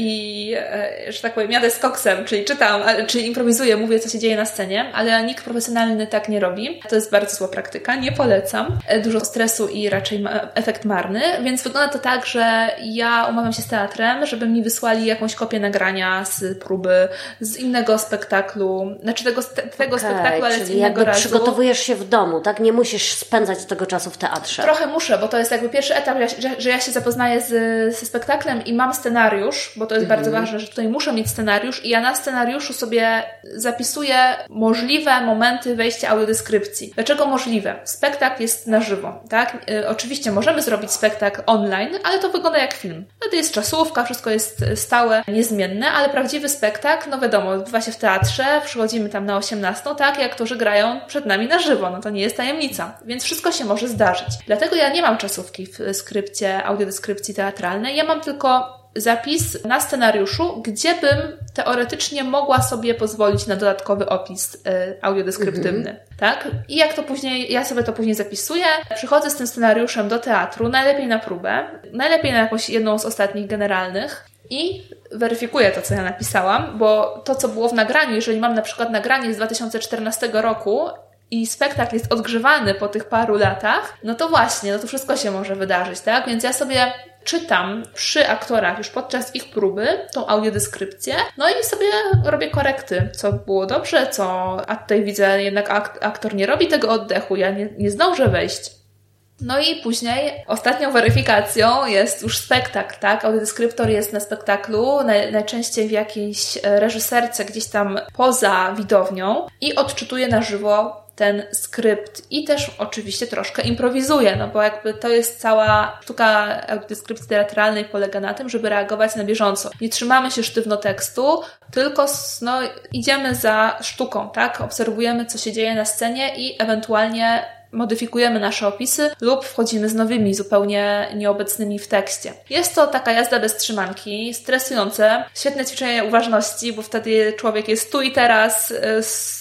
i, że tak powiem, jadę z koksem, czyli czytam, czyli improwizuję, mówię, co się dzieje na scenie, ale nikt profesjonalny tak nie robi. To jest bardzo zła praktyka, nie polecam. Dużo stresu i raczej efekt marny, więc wygląda to tak, że ja umawiam się z teatrem, żeby mi wysłali jakąś kopię nagrania z próby, z innego spektaklu, znaczy tego spektaklu, ale z innego razu. Przygotowujesz się w domu, tak? Nie musisz spędzać tego czasu w teatrze. Trochę muszę, bo to jest jakby pierwszy etap, że ja się zapoznaję ze spektaklem i mam scenariusz, bo to jest bardzo ważne, że tutaj muszę mieć scenariusz i ja na scenariuszu sobie zapisuję możliwe momenty wejścia audiodeskrypcji. Dlaczego możliwe? Spektakl jest na żywo, tak? Oczywiście możemy zrobić spektakl online, ale to wygląda jak film. Wtedy jest czasówka, wszystko jest stałe, niezmienne, ale prawdziwy spektakl, no wiadomo, odbywa się w teatrze, przychodzimy tam na 18, tak? I aktorzy grają przed nami na żywo, no to nie jest tajemnica, więc wszystko się może zdarzyć. Dlatego ja nie mam czasówki w audiodeskrypcji teatralnej. Ja mam tylko zapis na scenariuszu, gdzie bym teoretycznie mogła sobie pozwolić na dodatkowy opis audiodeskryptywny. Tak? I jak to później, ja sobie to później zapisuję, przychodzę z tym scenariuszem do teatru, najlepiej na próbę, najlepiej na jakąś jedną z ostatnich generalnych i weryfikuję to, co ja napisałam, bo to, co było w nagraniu, jeżeli mam na przykład nagranie z 2014 roku, i spektakl jest odgrzewany po tych paru latach, no to właśnie, no to wszystko się może wydarzyć, tak? Więc ja sobie czytam przy aktorach już podczas ich próby tą audiodeskrypcję, no i sobie robię korekty, co było dobrze, a tutaj widzę jednak aktor nie robi tego oddechu, ja nie zdążę wejść. No i później ostatnią weryfikacją jest już spektakl, tak? Audiodeskryptor jest na spektaklu, najczęściej w jakiejś reżyserce gdzieś tam poza widownią i odczytuje na żywo ten skrypt i też oczywiście troszkę improwizuje, no bo jakby to jest cała sztuka audiodeskrypcji teatralnej polega na tym, żeby reagować na bieżąco. Nie trzymamy się sztywno tekstu, tylko idziemy za sztuką, tak? Obserwujemy, co się dzieje na scenie i ewentualnie modyfikujemy nasze opisy lub wchodzimy z nowymi, zupełnie nieobecnymi w tekście. Jest to taka jazda bez trzymanki, stresujące, świetne ćwiczenie uważności, bo wtedy człowiek jest tu i teraz z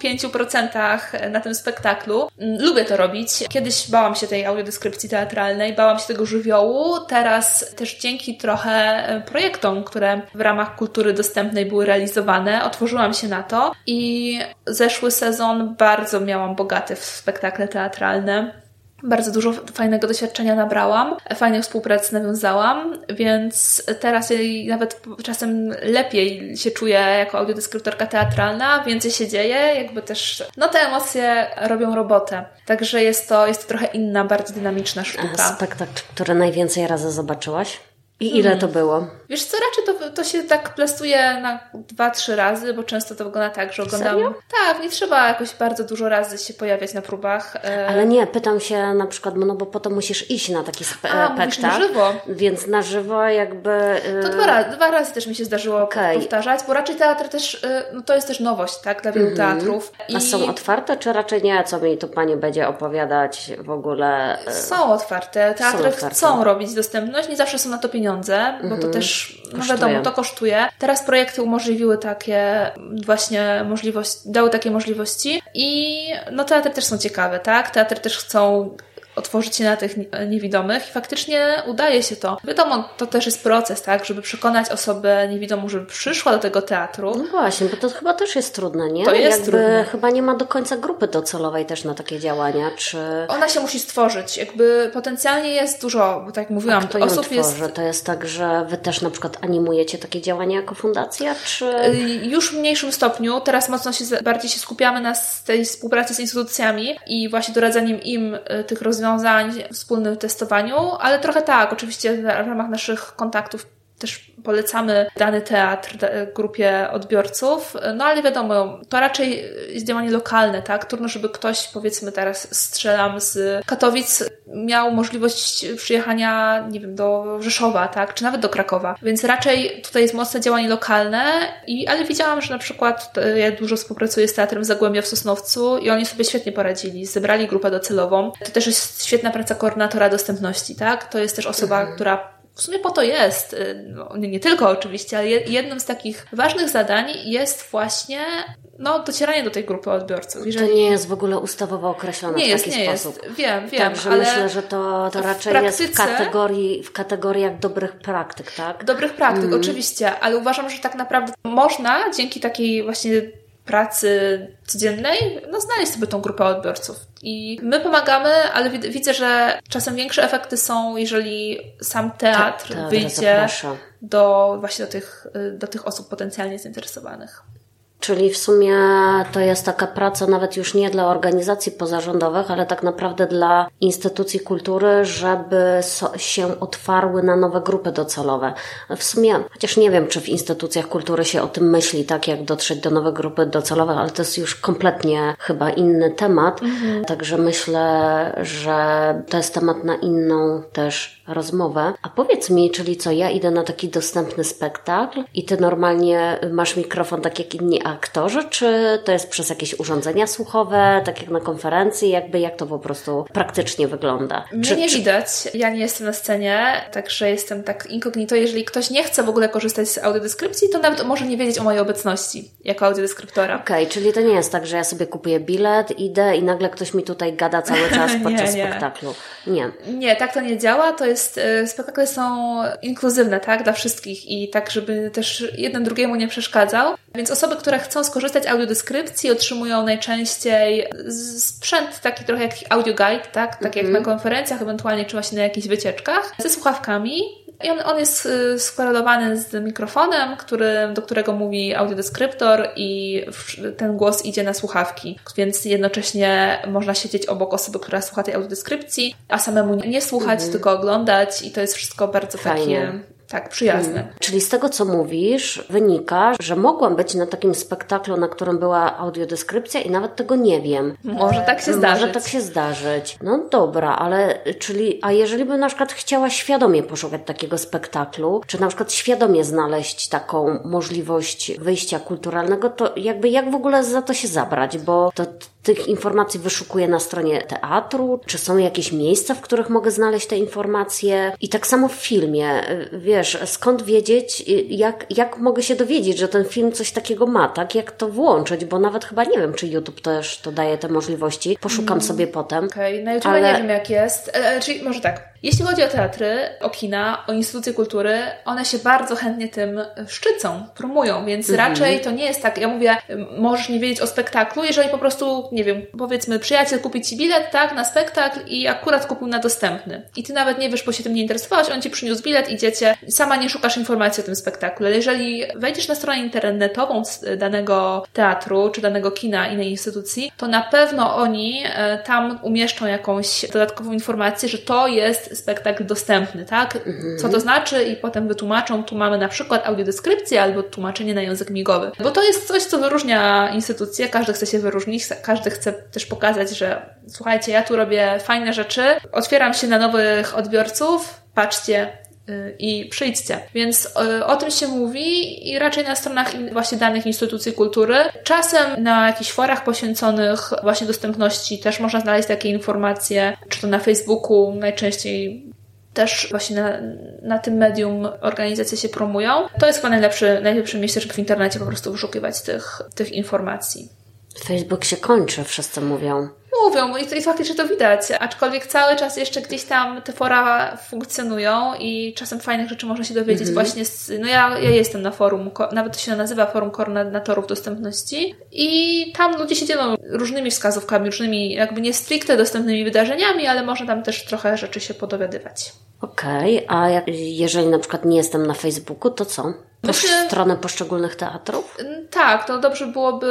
105% na tym spektaklu. Lubię to robić. Kiedyś bałam się tej audiodeskrypcji teatralnej, bałam się tego żywiołu. Teraz też dzięki trochę projektom, które w ramach kultury dostępnej były realizowane, otworzyłam się na to i zeszły sezon bardzo miałam bogaty w spektakle teatralne. Bardzo dużo fajnego doświadczenia nabrałam, fajnej współpracy nawiązałam, więc teraz nawet czasem lepiej się czuję jako audiodeskryptorka teatralna, więcej się dzieje, jakby też, no te emocje robią robotę. Także jest to trochę inna, bardziej dynamiczna sztuka. A spektakl, który najwięcej razy zobaczyłaś? I ile to było? Wiesz co, raczej to się tak plastuje na 2-3 razy, bo często to wygląda tak, że oglądam... Serio? Tak, nie trzeba jakoś bardzo dużo razy się pojawiać na próbach. Ale nie, pytam się na przykład, no bo potem musisz iść na taki spektakl. Na żywo. Więc na żywo jakby... To dwa razy też mi się zdarzyło powtarzać, bo raczej teatr też, no to jest też nowość, tak, dla wielu teatrów. A są otwarte, czy raczej nie? Co mi tu Pani będzie opowiadać w ogóle? Są otwarte. Teatry chcą robić dostępność, nie zawsze są na to pieniądze, bo to też, no wiadomo, to kosztuje. Teraz projekty umożliwiły takie właśnie dały takie możliwości i no teatry też są ciekawe, tak? Teatry też chcą otworzyć się na tych niewidomych i faktycznie udaje się to. Wiadomo, to też jest proces, tak? Żeby przekonać osobę niewidomą, żeby przyszła do tego teatru. No właśnie, bo to chyba też jest trudne, nie? To jest trudne. Chyba nie ma do końca grupy docelowej też na takie działania, czy... Ona się musi stworzyć. Jakby potencjalnie jest dużo, bo tak jak mówiłam, to osób jest... To jest tak, że Wy też na przykład animujecie takie działania jako fundacja, czy... Już w mniejszym stopniu. Teraz mocno bardziej się skupiamy na tej współpracy z instytucjami i właśnie doradzaniem im tych rozwiązań, wspólnym testowaniu, ale trochę tak, oczywiście w ramach naszych kontaktów też polecamy dany teatr grupie odbiorców, no ale wiadomo, to raczej jest działanie lokalne, tak? Trudno, żeby ktoś, powiedzmy teraz strzelam z Katowic, miał możliwość przyjechania, nie wiem, do Rzeszowa, tak? Czy nawet do Krakowa. Więc raczej tutaj jest mocne działanie lokalne, ale widziałam, że na przykład ja dużo współpracuję z Teatrem Zagłębia w Sosnowcu i oni sobie świetnie poradzili. Zebrali grupę docelową. To też jest świetna praca koordynatora dostępności, tak? To jest też osoba, która w sumie po to jest, no, nie tylko oczywiście, ale jednym z takich ważnych zadań jest właśnie docieranie do tej grupy odbiorców. Jeżeli... To nie jest w ogóle ustawowo określone w taki sposób. Wiem, Także ale myślę, że to raczej jest w kategoriach dobrych praktyk, tak? Dobrych praktyk, oczywiście, ale uważam, że tak naprawdę można dzięki takiej właśnie pracy codziennej, znaleźć sobie tą grupę odbiorców. I my pomagamy, ale widzę, że czasem większe efekty są, jeżeli sam teatr wyjdzie do tych osób potencjalnie zainteresowanych. Czyli w sumie to jest taka praca nawet już nie dla organizacji pozarządowych, ale tak naprawdę dla instytucji kultury, żeby się otwarły na nowe grupy docelowe. W sumie, chociaż nie wiem, czy w instytucjach kultury się o tym myśli, tak jak dotrzeć do nowych grupy docelowych, ale to jest już kompletnie chyba inny temat. Także myślę, że to jest temat na inną też rozmowę. A powiedz mi, czyli co, ja idę na taki dostępny spektakl i ty normalnie masz mikrofon tak jak inni aktorzy, czy to jest przez jakieś urządzenia słuchowe, tak jak na konferencji, jak to po prostu praktycznie wygląda? Mnie nie widać, ja nie jestem na scenie, także jestem tak incognito. Jeżeli ktoś nie chce w ogóle korzystać z audiodeskrypcji, to nawet może nie wiedzieć o mojej obecności jako audiodeskryptora. Okej, czyli to nie jest tak, że ja sobie kupuję bilet, idę i nagle ktoś mi tutaj gada cały czas podczas spektaklu. Nie. Nie, tak to nie działa, to jest, spektakle są inkluzywne, tak, dla wszystkich i tak, żeby też jeden drugiemu nie przeszkadzał. Więc osoby, które chcą skorzystać z audiodeskrypcji, otrzymują najczęściej sprzęt taki trochę jak audio guide, tak jak na konferencjach, ewentualnie czy właśnie na jakichś wycieczkach, ze słuchawkami. I on jest skorelowany z mikrofonem, do którego mówi audiodeskryptor i ten głos idzie na słuchawki. Więc jednocześnie można siedzieć obok osoby, która słucha tej audiodeskrypcji, a samemu nie słuchać, tylko oglądać i to jest wszystko bardzo takie... Tak, przyjazne. Czyli z tego, co mówisz, wynika, że mogłam być na takim spektaklu, na którym była audiodeskrypcja i nawet tego nie wiem. Może tak się zdarzyć. Może tak się zdarzyć. No dobra, ale a jeżeli bym na przykład chciała świadomie poszukać takiego spektaklu, czy na przykład świadomie znaleźć taką możliwość wyjścia kulturalnego, to jak w ogóle za to się zabrać? Bo to tych informacji wyszukuję na stronie teatru, czy są jakieś miejsca, w których mogę znaleźć te informacje? I tak samo w filmie, wiesz, skąd wiedzieć, jak mogę się dowiedzieć, że ten film coś takiego ma, tak? Jak to włączyć, bo nawet chyba nie wiem, czy YouTube też to daje te możliwości. Poszukam sobie potem. Okej, na YouTube nie wiem jak jest. Czyli może tak. Jeśli chodzi o teatry, o kina, o instytucje kultury, one się bardzo chętnie tym szczycą, promują, więc raczej to nie jest tak, ja mówię, możesz nie wiedzieć o spektaklu, jeżeli po prostu, nie wiem, powiedzmy przyjaciel kupi Ci bilet, tak, na spektakl i akurat kupił na dostępny. I Ty nawet nie wiesz, bo się tym nie interesowałaś, on Ci przyniósł bilet, idziecie, sama nie szukasz informacji o tym spektaklu. Ale jeżeli wejdziesz na stronę internetową danego teatru, czy danego kina, innej instytucji, to na pewno oni tam umieszczą jakąś dodatkową informację, że to jest spektakl dostępny, tak? Co to znaczy i potem wytłumaczą, tu mamy na przykład audiodeskrypcję albo tłumaczenie na język migowy. Bo to jest coś, co wyróżnia instytucje, każdy chce się wyróżnić, każdy chce też pokazać, że słuchajcie, ja tu robię fajne rzeczy, otwieram się na nowych odbiorców, patrzcie i przyjdźcie. Więc o tym się mówi i raczej na stronach właśnie danych instytucji kultury. Czasem na jakichś forach poświęconych właśnie dostępności też można znaleźć takie informacje, czy to na Facebooku, najczęściej też właśnie na tym medium organizacje się promują. To jest chyba najlepsze miejsce, żeby w internecie po prostu wyszukiwać tych informacji. Facebook się kończy, wszyscy mówią. Mówią i faktycznie to widać, aczkolwiek cały czas jeszcze gdzieś tam te fora funkcjonują i czasem fajnych rzeczy można się dowiedzieć właśnie ja jestem na forum, nawet to się nazywa Forum Koordynatorów Dostępności i tam ludzie się dzielą różnymi wskazówkami, różnymi jakby nie stricte dostępnymi wydarzeniami, ale można tam też trochę rzeczy się podowiadywać. Okej, a jeżeli na przykład nie jestem na Facebooku, to co? stronę poszczególnych teatrów? Tak, to dobrze byłoby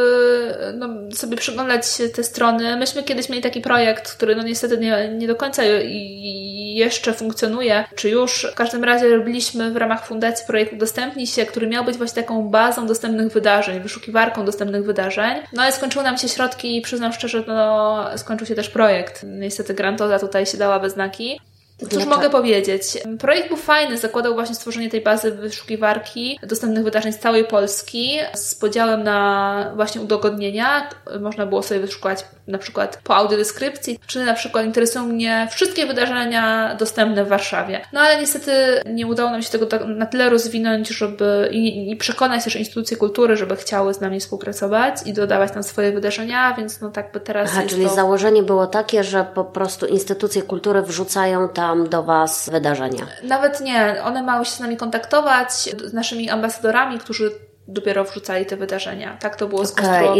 sobie przyglądać te strony. Myśmy kiedyś mieli taki projekt, który niestety nie do końca jeszcze funkcjonuje, czy już. W każdym razie robiliśmy w ramach fundacji projekt Udostępnij się, który miał być właśnie taką bazą dostępnych wydarzeń, wyszukiwarką dostępnych wydarzeń. No ale skończyły nam się środki i przyznam szczerze, skończył się też projekt. Niestety grantoza tutaj się dała we znaki. Cóż mogę powiedzieć? Projekt był fajny, zakładał właśnie stworzenie tej bazy wyszukiwarki dostępnych wydarzeń z całej Polski z podziałem na właśnie udogodnienia. Można było sobie wyszukiwać na przykład po audiodeskrypcji, czy na przykład interesują mnie wszystkie wydarzenia dostępne w Warszawie. No ale niestety nie udało nam się tego na tyle rozwinąć, żeby i przekonać też instytucje kultury, żeby chciały z nami współpracować i dodawać tam swoje wydarzenia, więc tak by teraz czyli założenie było takie, że po prostu instytucje kultury wrzucają tam do Was wydarzenia. Nawet nie. One mają się z nami kontaktować, z naszymi ambasadorami, którzy dopiero wrzucali te wydarzenia. Tak to było skonstruowane.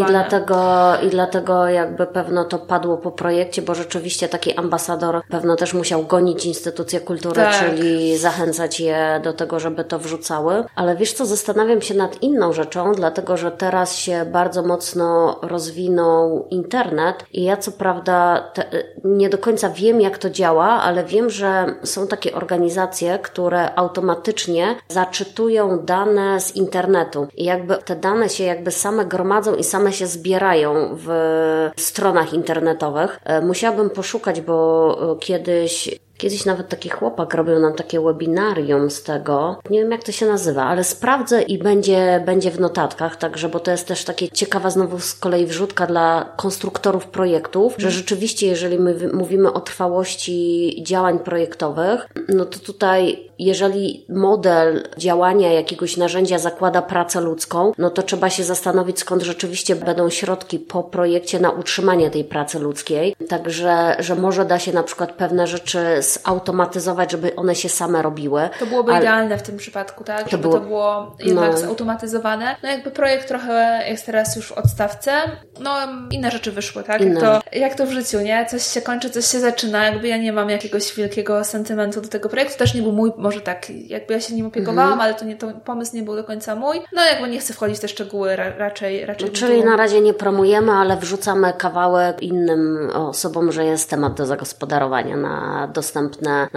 I dlatego jakby pewno to padło po projekcie, bo rzeczywiście taki ambasador pewno też musiał gonić instytucje kultury, tak, czyli zachęcać je do tego, żeby to wrzucały. Ale wiesz co, zastanawiam się nad inną rzeczą, dlatego, że teraz się bardzo mocno rozwinął internet i ja co prawda nie do końca wiem, jak to działa, ale wiem, że są takie organizacje, które automatycznie zaczytują dane z internetu. I jakby te dane się same gromadzą i same się zbierają w stronach internetowych. Musiałabym poszukać, bo Kiedyś nawet taki chłopak robił nam takie webinarium z tego. Nie wiem, jak to się nazywa, ale sprawdzę i będzie w notatkach, także, bo to jest też takie ciekawa znowu z kolei wrzutka dla konstruktorów projektów, że rzeczywiście, jeżeli my mówimy o trwałości działań projektowych, no to tutaj, jeżeli model działania jakiegoś narzędzia zakłada pracę ludzką, no to trzeba się zastanowić, skąd rzeczywiście będą środki po projekcie na utrzymanie tej pracy ludzkiej. Także, że może da się na przykład pewne rzeczy zautomatyzować, żeby one się same robiły. To byłoby idealne w tym przypadku, tak? Żeby to było jednak zautomatyzowane. No jakby projekt trochę jest teraz już w odstawce. No inne rzeczy wyszły, tak? Jak to w życiu, nie? Coś się kończy, coś się zaczyna. Jakby ja nie mam jakiegoś wielkiego sentymentu do tego projektu. Też nie był mój, może tak, jakby ja się nim opiekowałam, ale to pomysł nie był do końca mój. No jakby nie chcę wchodzić w te szczegóły, raczej czyli na razie nie promujemy, ale wrzucamy kawałek innym osobom, że jest temat do zagospodarowania na dostępne,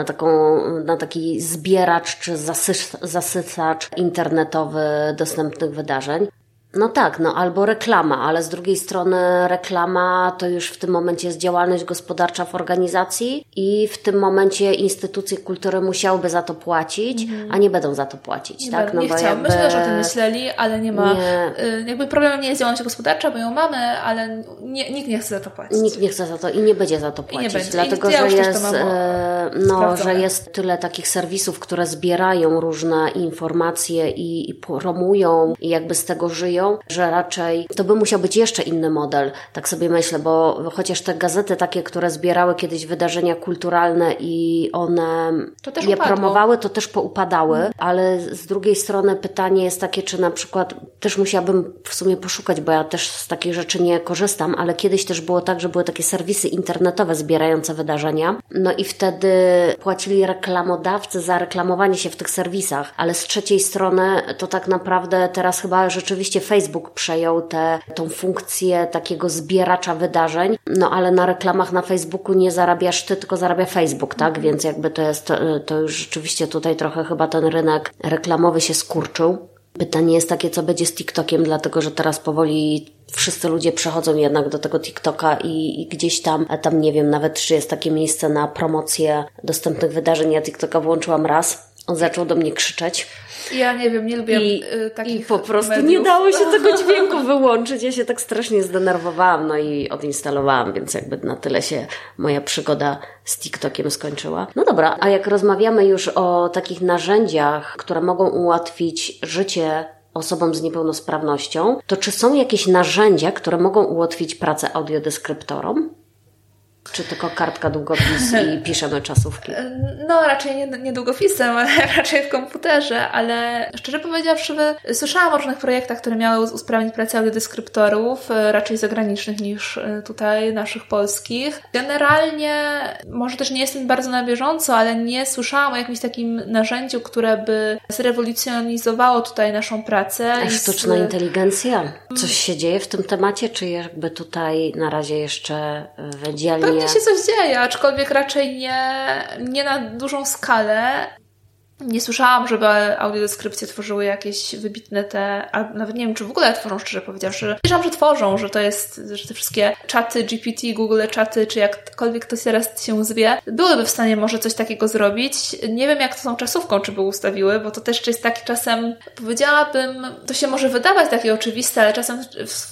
na taki zbieracz czy zasycacz internetowy dostępnych wydarzeń. No tak, albo reklama, ale z drugiej strony reklama to już w tym momencie jest działalność gospodarcza w organizacji i w tym momencie instytucje kultury musiałyby za to płacić, a nie będą za to płacić, tak? Nie chciałam. Myśmy że o tym myśleli, ale nie ma... Jakby problemem nie jest działalność gospodarcza, bo ją mamy, ale nikt nie chce za to płacić. Nikt nie chce za to i nie będzie za to płacić, dlatego, że jest tyle takich serwisów, które zbierają różne informacje i promują i jakby z tego żyją, że raczej to by musiał być jeszcze inny model, tak sobie myślę, bo chociaż te gazety takie, które zbierały kiedyś wydarzenia kulturalne i one je promowały, to też poupadały, ale z drugiej strony pytanie jest takie, czy na przykład też musiałabym w sumie poszukać, bo ja też z takich rzeczy nie korzystam, ale kiedyś też było tak, że były takie serwisy internetowe zbierające wydarzenia, no i wtedy płacili reklamodawcy za reklamowanie się w tych serwisach, ale z trzeciej strony to tak naprawdę teraz chyba rzeczywiście Facebook przejął tą funkcję takiego zbieracza wydarzeń, no ale na reklamach na Facebooku nie zarabiasz ty, tylko zarabia Facebook, tak? Więc jakby to już rzeczywiście tutaj trochę chyba ten rynek reklamowy się skurczył. Pytanie jest takie, co będzie z TikTokiem, dlatego że teraz powoli wszyscy ludzie przechodzą jednak do tego TikToka i gdzieś tam nie wiem nawet, czy jest takie miejsce na promocję dostępnych wydarzeń. Ja TikToka włączyłam raz, on zaczął do mnie krzyczeć. Ja nie wiem, nie lubię takich i po prostu mediów. Nie dało się tego dźwięku wyłączyć. Ja się tak strasznie zdenerwowałam, no i odinstalowałam, więc jakby na tyle się moja przygoda z TikTokiem skończyła. No dobra, a jak rozmawiamy już o takich narzędziach, które mogą ułatwić życie osobom z niepełnosprawnością, to czy są jakieś narzędzia, które mogą ułatwić pracę audiodeskryptorom? Czy tylko kartka, długopis i piszemy czasówki? No, raczej nie długopisem, ale raczej w komputerze, ale szczerze powiedziawszy, słyszałam o różnych projektach, które miały usprawnić pracę audiodeskryptorów, raczej zagranicznych niż tutaj naszych polskich. Generalnie, może też nie jestem bardzo na bieżąco, ale nie słyszałam o jakimś takim narzędziu, które by zrewolucjonizowało tutaj naszą pracę. A sztuczna inteligencja? Coś się dzieje w tym temacie, czy jakby tutaj na razie jeszcze wydzielnie? Pewnie się coś dzieje, aczkolwiek raczej nie na dużą skalę. Nie słyszałam, żeby audiodeskrypcje tworzyły jakieś wybitne albo nawet nie wiem, czy w ogóle tworzą, szczerze powiedziawszy. Słyszałam, że tworzą, że to jest, że te wszystkie czaty GPT, Google czaty, czy jakkolwiek to teraz się zwie, byłyby w stanie może coś takiego zrobić. Nie wiem, jak to tą czasówką, czy by ustawiły, bo to też jest taki czasem, powiedziałabym, to się może wydawać takie oczywiste, ale czasem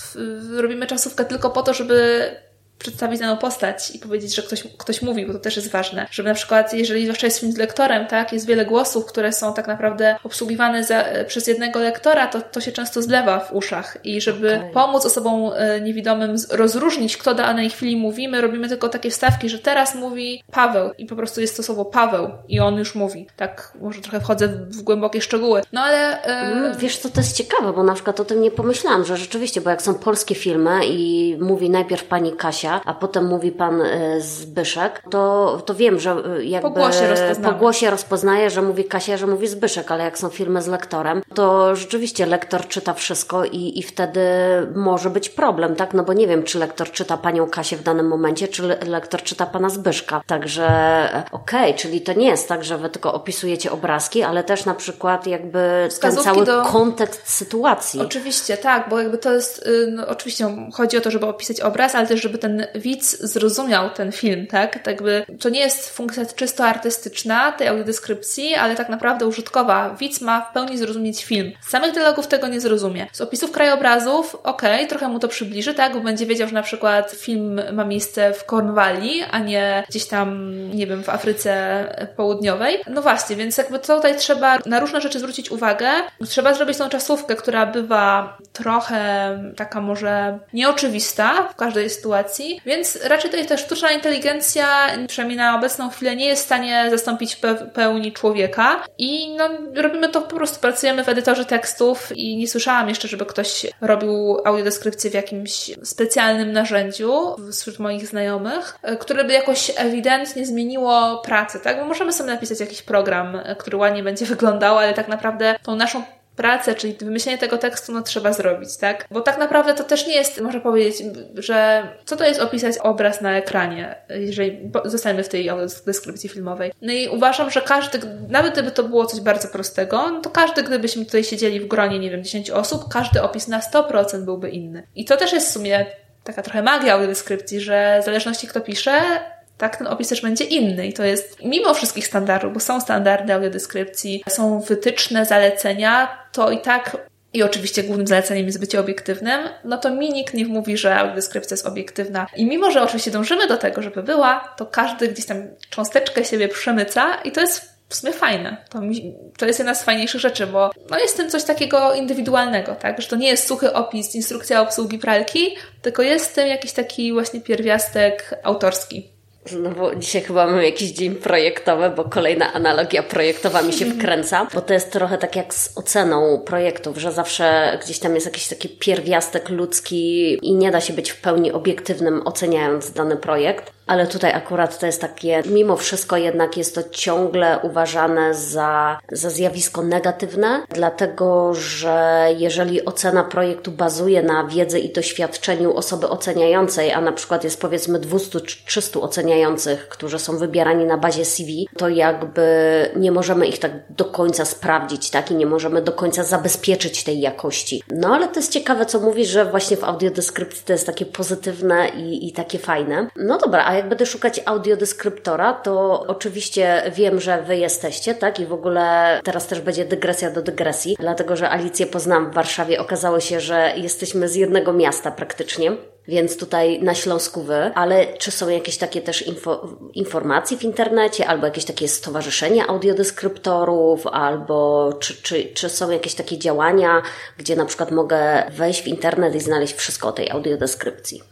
robimy czasówkę tylko po to, żeby przedstawić daną postać i powiedzieć, że ktoś mówi, bo to też jest ważne. Żeby na przykład, jeżeli zwłaszcza jest film z lektorem, tak, jest wiele głosów, które są tak naprawdę obsługiwane przez jednego lektora, to się często zlewa w uszach. I żeby pomóc osobom niewidomym rozróżnić, kto do danej chwili mówi, my robimy tylko takie wstawki, że teraz mówi Paweł i po prostu jest to słowo Paweł i on już mówi. Tak, może trochę wchodzę w głębokie szczegóły. No ale... Wiesz co, to jest ciekawe, bo na przykład o tym nie pomyślałam, że rzeczywiście, bo jak są polskie filmy i mówi najpierw pani Kasia, a potem mówi pan Zbyszek, to wiem, że jakby po głosie rozpoznaje, że mówi Kasia, że mówi Zbyszek, ale jak są filmy z lektorem, to rzeczywiście lektor czyta wszystko i wtedy może być problem, tak? No bo nie wiem, czy lektor czyta panią Kasię w danym momencie, czy lektor czyta pana Zbyszka. Także okej, czyli to nie jest tak, że wy tylko opisujecie obrazki, ale też na przykład jakby ten cały kontekst sytuacji. Oczywiście, tak, bo jakby to jest, no oczywiście chodzi o to, żeby opisać obraz, ale też, żeby ten widz zrozumiał ten film, tak? Tak jakby to nie jest funkcja czysto artystyczna tej audiodeskrypcji, ale tak naprawdę użytkowa. Widz ma w pełni zrozumieć film. Z samych dialogów tego nie zrozumie. Z opisów krajobrazów, trochę mu to przybliży, tak? Bo będzie wiedział, że na przykład film ma miejsce w Cornwalli, a nie gdzieś tam, nie wiem, w Afryce Południowej. No właśnie, więc jakby tutaj trzeba na różne rzeczy zwrócić uwagę. Trzeba zrobić tą czasówkę, która bywa trochę taka może nieoczywista w każdej sytuacji, więc raczej tutaj ta sztuczna inteligencja, przynajmniej na obecną chwilę, nie jest w stanie zastąpić pełni człowieka i no, robimy to po prostu, pracujemy w edytorze tekstów i nie słyszałam jeszcze, żeby ktoś robił audiodeskrypcję w jakimś specjalnym narzędziu wśród moich znajomych, które by jakoś ewidentnie zmieniło pracę, tak? Bo możemy sobie napisać jakiś program, który ładnie będzie wyglądał, ale tak naprawdę tą naszą pracę, czyli wymyślenie tego tekstu, no trzeba zrobić, tak? Bo tak naprawdę to też nie jest, można powiedzieć, że co to jest opisać obraz na ekranie, jeżeli zostajemy w tej deskrypcji filmowej. No i uważam, że każdy, nawet gdyby to było coś bardzo prostego, no to każdy, gdybyśmy tutaj siedzieli w gronie, nie wiem, 10 osób, każdy opis na 100% byłby inny. I to też jest w sumie taka trochę magia audiodeskrypcji, że w zależności kto pisze, tak, ten opis też będzie inny i to jest mimo wszystkich standardów, bo są standardy audiodeskrypcji, są wytyczne, zalecenia, to i tak, i oczywiście głównym zaleceniem jest bycie obiektywnym, no to mi nikt nie mówi, że audiodeskrypcja jest obiektywna. I mimo, że oczywiście dążymy do tego, żeby była, to każdy gdzieś tam cząsteczkę siebie przemyca i to jest w sumie fajne. To jest jedna z fajniejszych rzeczy, bo no jest w tym coś takiego indywidualnego, tak? Że to nie jest suchy opis, instrukcja obsługi pralki, tylko jest w tym jakiś taki właśnie pierwiastek autorski. No bo dzisiaj chyba mam jakiś dzień projektowy, bo kolejna analogia projektowa mi się wkręca, bo to jest trochę tak jak z oceną projektów, że zawsze gdzieś tam jest jakiś taki pierwiastek ludzki i nie da się być w pełni obiektywnym oceniając dany projekt. Ale tutaj akurat to jest takie, mimo wszystko jednak jest to ciągle uważane za zjawisko negatywne, dlatego że jeżeli ocena projektu bazuje na wiedzy i doświadczeniu osoby oceniającej, a na przykład jest powiedzmy 200 czy 300 oceniających, którzy są wybierani na bazie CV, to jakby nie możemy ich tak do końca sprawdzić, tak? I nie możemy do końca zabezpieczyć tej jakości. No ale to jest ciekawe, co mówisz, że właśnie w audiodeskrypcji to jest takie pozytywne i takie fajne. No dobra, a jak będę szukać audiodeskryptora, to oczywiście wiem, że wy jesteście, tak? I w ogóle teraz też będzie dygresja do dygresji, dlatego że Alicję poznałam w Warszawie. Okazało się, że jesteśmy z jednego miasta praktycznie, więc tutaj na Śląsku wy, ale czy są jakieś takie też informacje w internecie, albo jakieś takie stowarzyszenia audiodeskryptorów, albo czy są jakieś takie działania, gdzie na przykład mogę wejść w internet i znaleźć wszystko o tej audiodeskrypcji?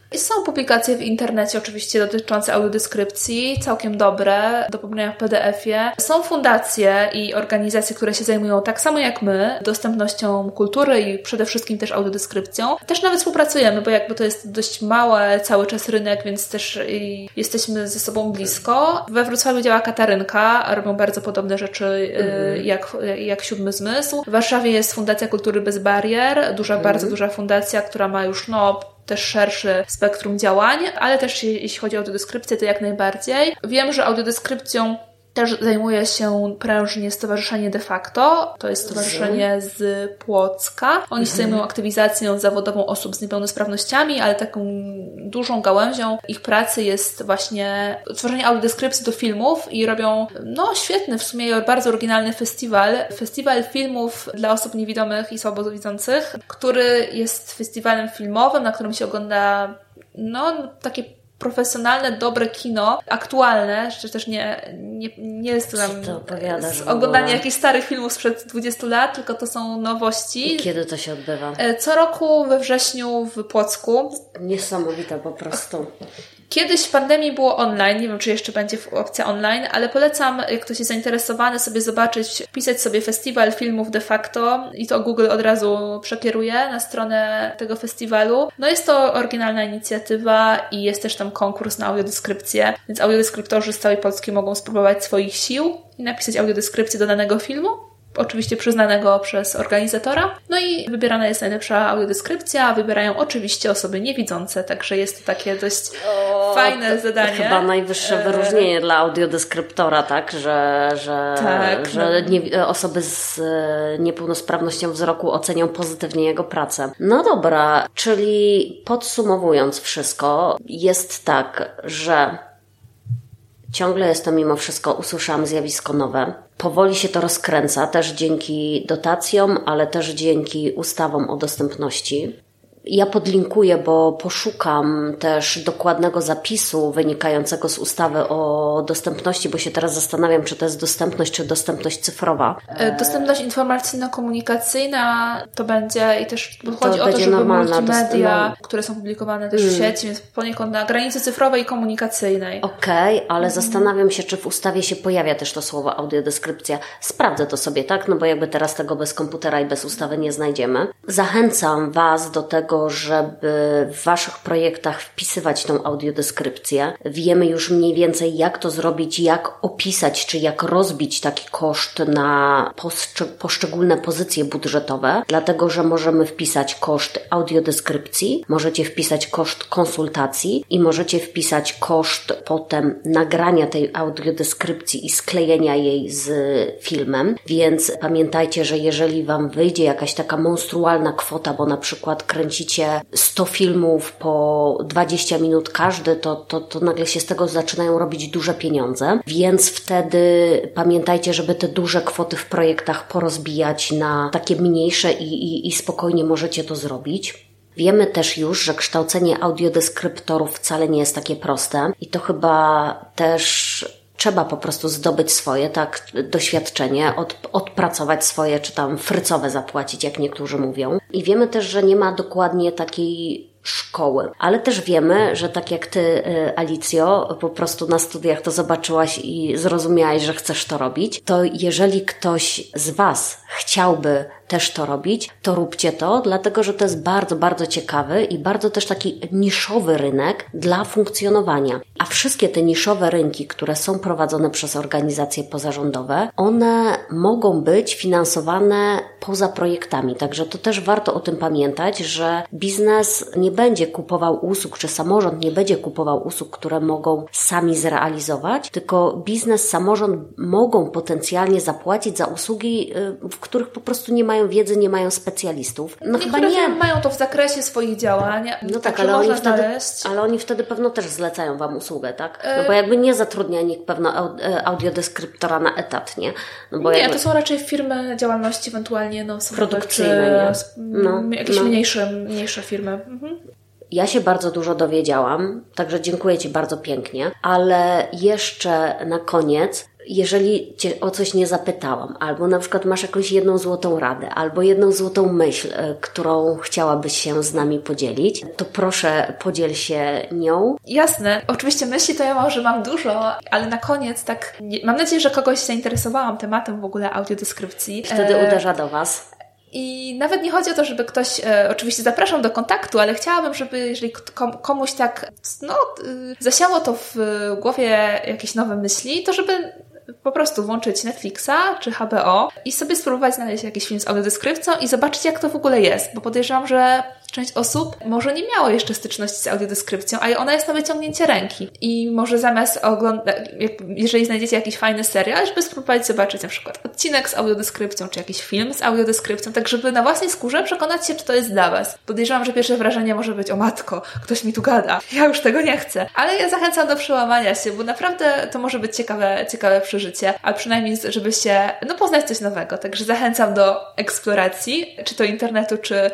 Są publikacje w internecie oczywiście dotyczące audiodeskrypcji, całkiem dobre, do pobrania w PDF-ie. Są fundacje i organizacje, które się zajmują tak samo jak my dostępnością kultury i przede wszystkim też audiodeskrypcją. Też nawet współpracujemy, bo jakby to jest dość mały cały czas rynek, więc też jesteśmy ze sobą blisko. We Wrocławiu działa Katarynka, robią bardzo podobne rzeczy jak Siódmy Zmysł. W Warszawie jest Fundacja Kultury Bez Barier, bardzo duża fundacja, która ma już też szerszy spektrum działań, ale też jeśli chodzi o audiodeskrypcję, to jak najbardziej. Wiem, że audiodeskrypcją też zajmuje się prężnie Stowarzyszenie De Facto. To jest stowarzyszenie z Płocka. Oni się zajmują aktywizacją zawodową osób z niepełnosprawnościami, ale taką dużą gałęzią ich pracy jest właśnie tworzenie audiodeskrypcji do filmów i robią świetny, w sumie bardzo oryginalny festiwal filmów dla osób niewidomych i słabowidzących, który jest festiwalem filmowym, na którym się ogląda takie profesjonalne, dobre kino, aktualne, że też nie jest to oglądanie jakichś starych filmów sprzed 20 lat, tylko to są nowości. I kiedy to się odbywa? Co roku we wrześniu w Płocku. Niesamowite po prostu. Kiedyś w pandemii było online, nie wiem czy jeszcze będzie opcja online, ale polecam, jak ktoś jest zainteresowany, sobie zobaczyć, wpisać sobie festiwal filmów De Facto i to Google od razu przekieruje na stronę tego festiwalu. Jest to oryginalna inicjatywa i jest też tam konkurs na audiodeskrypcję, więc audiodeskryptorzy z całej Polski mogą spróbować swoich sił i napisać audiodeskrypcję do danego filmu. Oczywiście przyznanego przez organizatora. I wybierana jest najlepsza audiodeskrypcja. Wybierają oczywiście osoby niewidzące, także jest to takie dość fajne zadanie. Chyba najwyższe wyróżnienie dla audiodeskryptora, tak? Że osoby z niepełnosprawnością wzroku ocenią pozytywnie jego pracę. No dobra, czyli podsumowując wszystko, jest tak, że ciągle jest to mimo wszystko, usłyszałam zjawisko nowe. Powoli się to rozkręca, też dzięki dotacjom, ale też dzięki ustawom o dostępności. Ja podlinkuję, bo poszukam też dokładnego zapisu wynikającego z ustawy o dostępności, bo się teraz zastanawiam, czy to jest dostępność, czy dostępność cyfrowa. Dostępność informacyjno-komunikacyjna to będzie i też chodzi o to, żeby multimedia, które są publikowane też w sieci, więc poniekąd na granicy cyfrowej i komunikacyjnej. Okej, ale zastanawiam się, czy w ustawie się pojawia też to słowo audiodeskrypcja. Sprawdzę to sobie, tak? Bo jakby teraz tego bez komputera i bez ustawy nie znajdziemy. Zachęcam Was do tego, żeby w Waszych projektach wpisywać tą audiodeskrypcję. Wiemy już mniej więcej, jak to zrobić, jak opisać, czy jak rozbić taki koszt na poszczególne pozycje budżetowe, dlatego, że możemy wpisać koszt audiodeskrypcji, możecie wpisać koszt konsultacji i możecie wpisać koszt potem nagrania tej audiodeskrypcji i sklejenia jej z filmem, więc pamiętajcie, że jeżeli Wam wyjdzie jakaś taka monstrualna kwota, bo na przykład kręcicie 100 filmów po 20 minut każdy, to nagle się z tego zaczynają robić duże pieniądze, więc wtedy pamiętajcie, żeby te duże kwoty w projektach porozbijać na takie mniejsze i spokojnie możecie to zrobić. Wiemy też już, że kształcenie audiodeskryptorów wcale nie jest takie proste i to chyba też trzeba po prostu zdobyć swoje, doświadczenie, odpracować swoje, czy tam frycowe zapłacić, jak niektórzy mówią. I wiemy też, że nie ma dokładnie takiej szkoły. Ale też wiemy, że tak jak Ty, Alicjo, po prostu na studiach to zobaczyłaś i zrozumiałaś, że chcesz to robić, to jeżeli ktoś z Was chciałby też to robić, to róbcie to, dlatego że to jest bardzo, bardzo ciekawy i bardzo też taki niszowy rynek dla funkcjonowania. A wszystkie te niszowe rynki, które są prowadzone przez organizacje pozarządowe, one mogą być finansowane poza projektami. Także to też warto o tym pamiętać, że biznes nie będzie kupował usług, czy samorząd nie będzie kupował usług, które mogą sami zrealizować, tylko biznes, samorząd mogą potencjalnie zapłacić za usługi, w których po prostu nie mają wiedzy, nie mają specjalistów. Chyba nie mają to w zakresie swoich działań. No tak, ale oni wtedy pewno też zlecają Wam usługę, tak? Bo jakby nie zatrudnia nikt pewno audiodeskryptora na etat, nie? Bo to są raczej firmy działalności ewentualnie produkcyjne, jakieś mniejsze firmy. Mhm. Ja się bardzo dużo dowiedziałam, także dziękuję Ci bardzo pięknie, ale jeszcze na koniec jeżeli Cię o coś nie zapytałam, albo na przykład masz jakąś jedną złotą radę, albo jedną złotą myśl, którą chciałabyś się z nami podzielić, to proszę podziel się nią. Jasne. Oczywiście myśli to ja może mam dużo, ale na koniec tak, mam nadzieję, że kogoś zainteresowałam tematem w ogóle audiodeskrypcji. Wtedy uderza do Was. I nawet nie chodzi o to, żeby ktoś, oczywiście zapraszam do kontaktu, ale chciałabym, żeby jeżeli komuś tak, zasiało to w głowie jakieś nowe myśli, to żeby po prostu włączyć Netflixa czy HBO i sobie spróbować znaleźć jakiś film z audiodeskrypcją i zobaczyć, jak to w ogóle jest, bo podejrzewam, że część osób może nie miało jeszcze styczności z audiodeskrypcją, a ona jest na wyciągnięcie ręki. I może zamiast oglądać, jeżeli znajdziecie jakiś fajny serial, żeby spróbować zobaczyć na przykład odcinek z audiodeskrypcją, czy jakiś film z audiodeskrypcją, tak żeby na własnej skórze przekonać się, czy to jest dla Was. Podejrzewam, że pierwsze wrażenie może być: o matko, ktoś mi tu gada, ja już tego nie chcę. Ale ja zachęcam do przełamania się, bo naprawdę to może być ciekawe przeżycie, a przynajmniej żebyście poznać coś nowego. Także zachęcam do eksploracji, czy to internetu, czy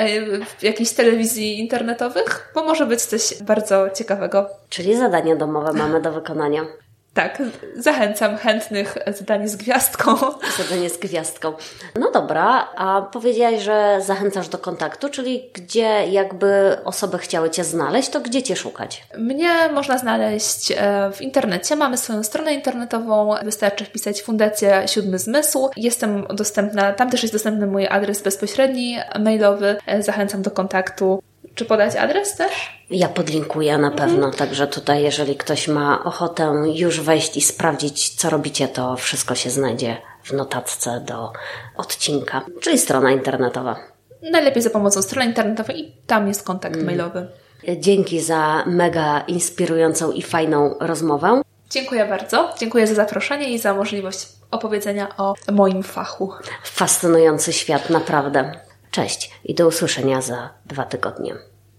jakichś telewizji internetowych, bo może być coś bardzo ciekawego. Czyli zadania domowe mamy do wykonania. Tak, zachęcam chętnych, zadanie z gwiazdką. Zadanie z gwiazdką. No dobra, a powiedziałaś, że zachęcasz do kontaktu, czyli gdzie jakby osoby chciały Cię znaleźć, to gdzie Cię szukać? Mnie można znaleźć w internecie. Mamy swoją stronę internetową. Wystarczy wpisać Fundacja Siódmy Zmysł. Jestem dostępna, tam też jest dostępny mój adres bezpośredni, mailowy. Zachęcam do kontaktu. Czy podać adres też? Ja podlinkuję na pewno, także tutaj jeżeli ktoś ma ochotę już wejść i sprawdzić, co robicie, to wszystko się znajdzie w notatce do odcinka, czyli strona internetowa. Najlepiej za pomocą strony internetowej i tam jest kontakt mailowy. Dzięki za mega inspirującą i fajną rozmowę. Dziękuję bardzo. Dziękuję za zaproszenie i za możliwość opowiedzenia o moim fachu. Fascynujący świat, naprawdę. Cześć i do usłyszenia za 2 tygodnie.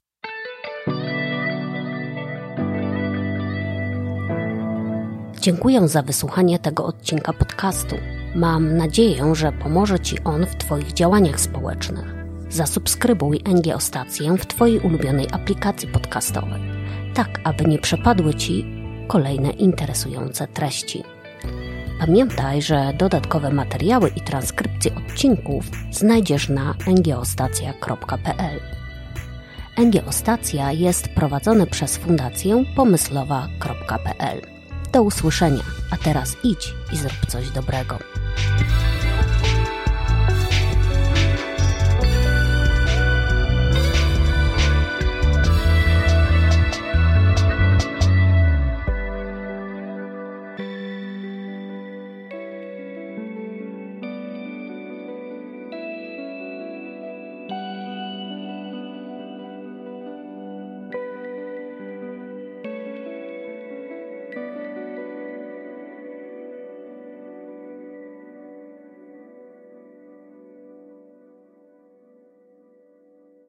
Dziękuję za wysłuchanie tego odcinka podcastu. Mam nadzieję, że pomoże Ci on w Twoich działaniach społecznych. Zasubskrybuj NGO Stację w Twojej ulubionej aplikacji podcastowej, tak aby nie przepadły Ci kolejne interesujące treści. Pamiętaj, że dodatkowe materiały i transkrypcje odcinków znajdziesz na ngostacja.pl. NGO Stacja jest prowadzone przez Fundację Pomyslowa.pl. Do usłyszenia, a teraz idź i zrób coś dobrego.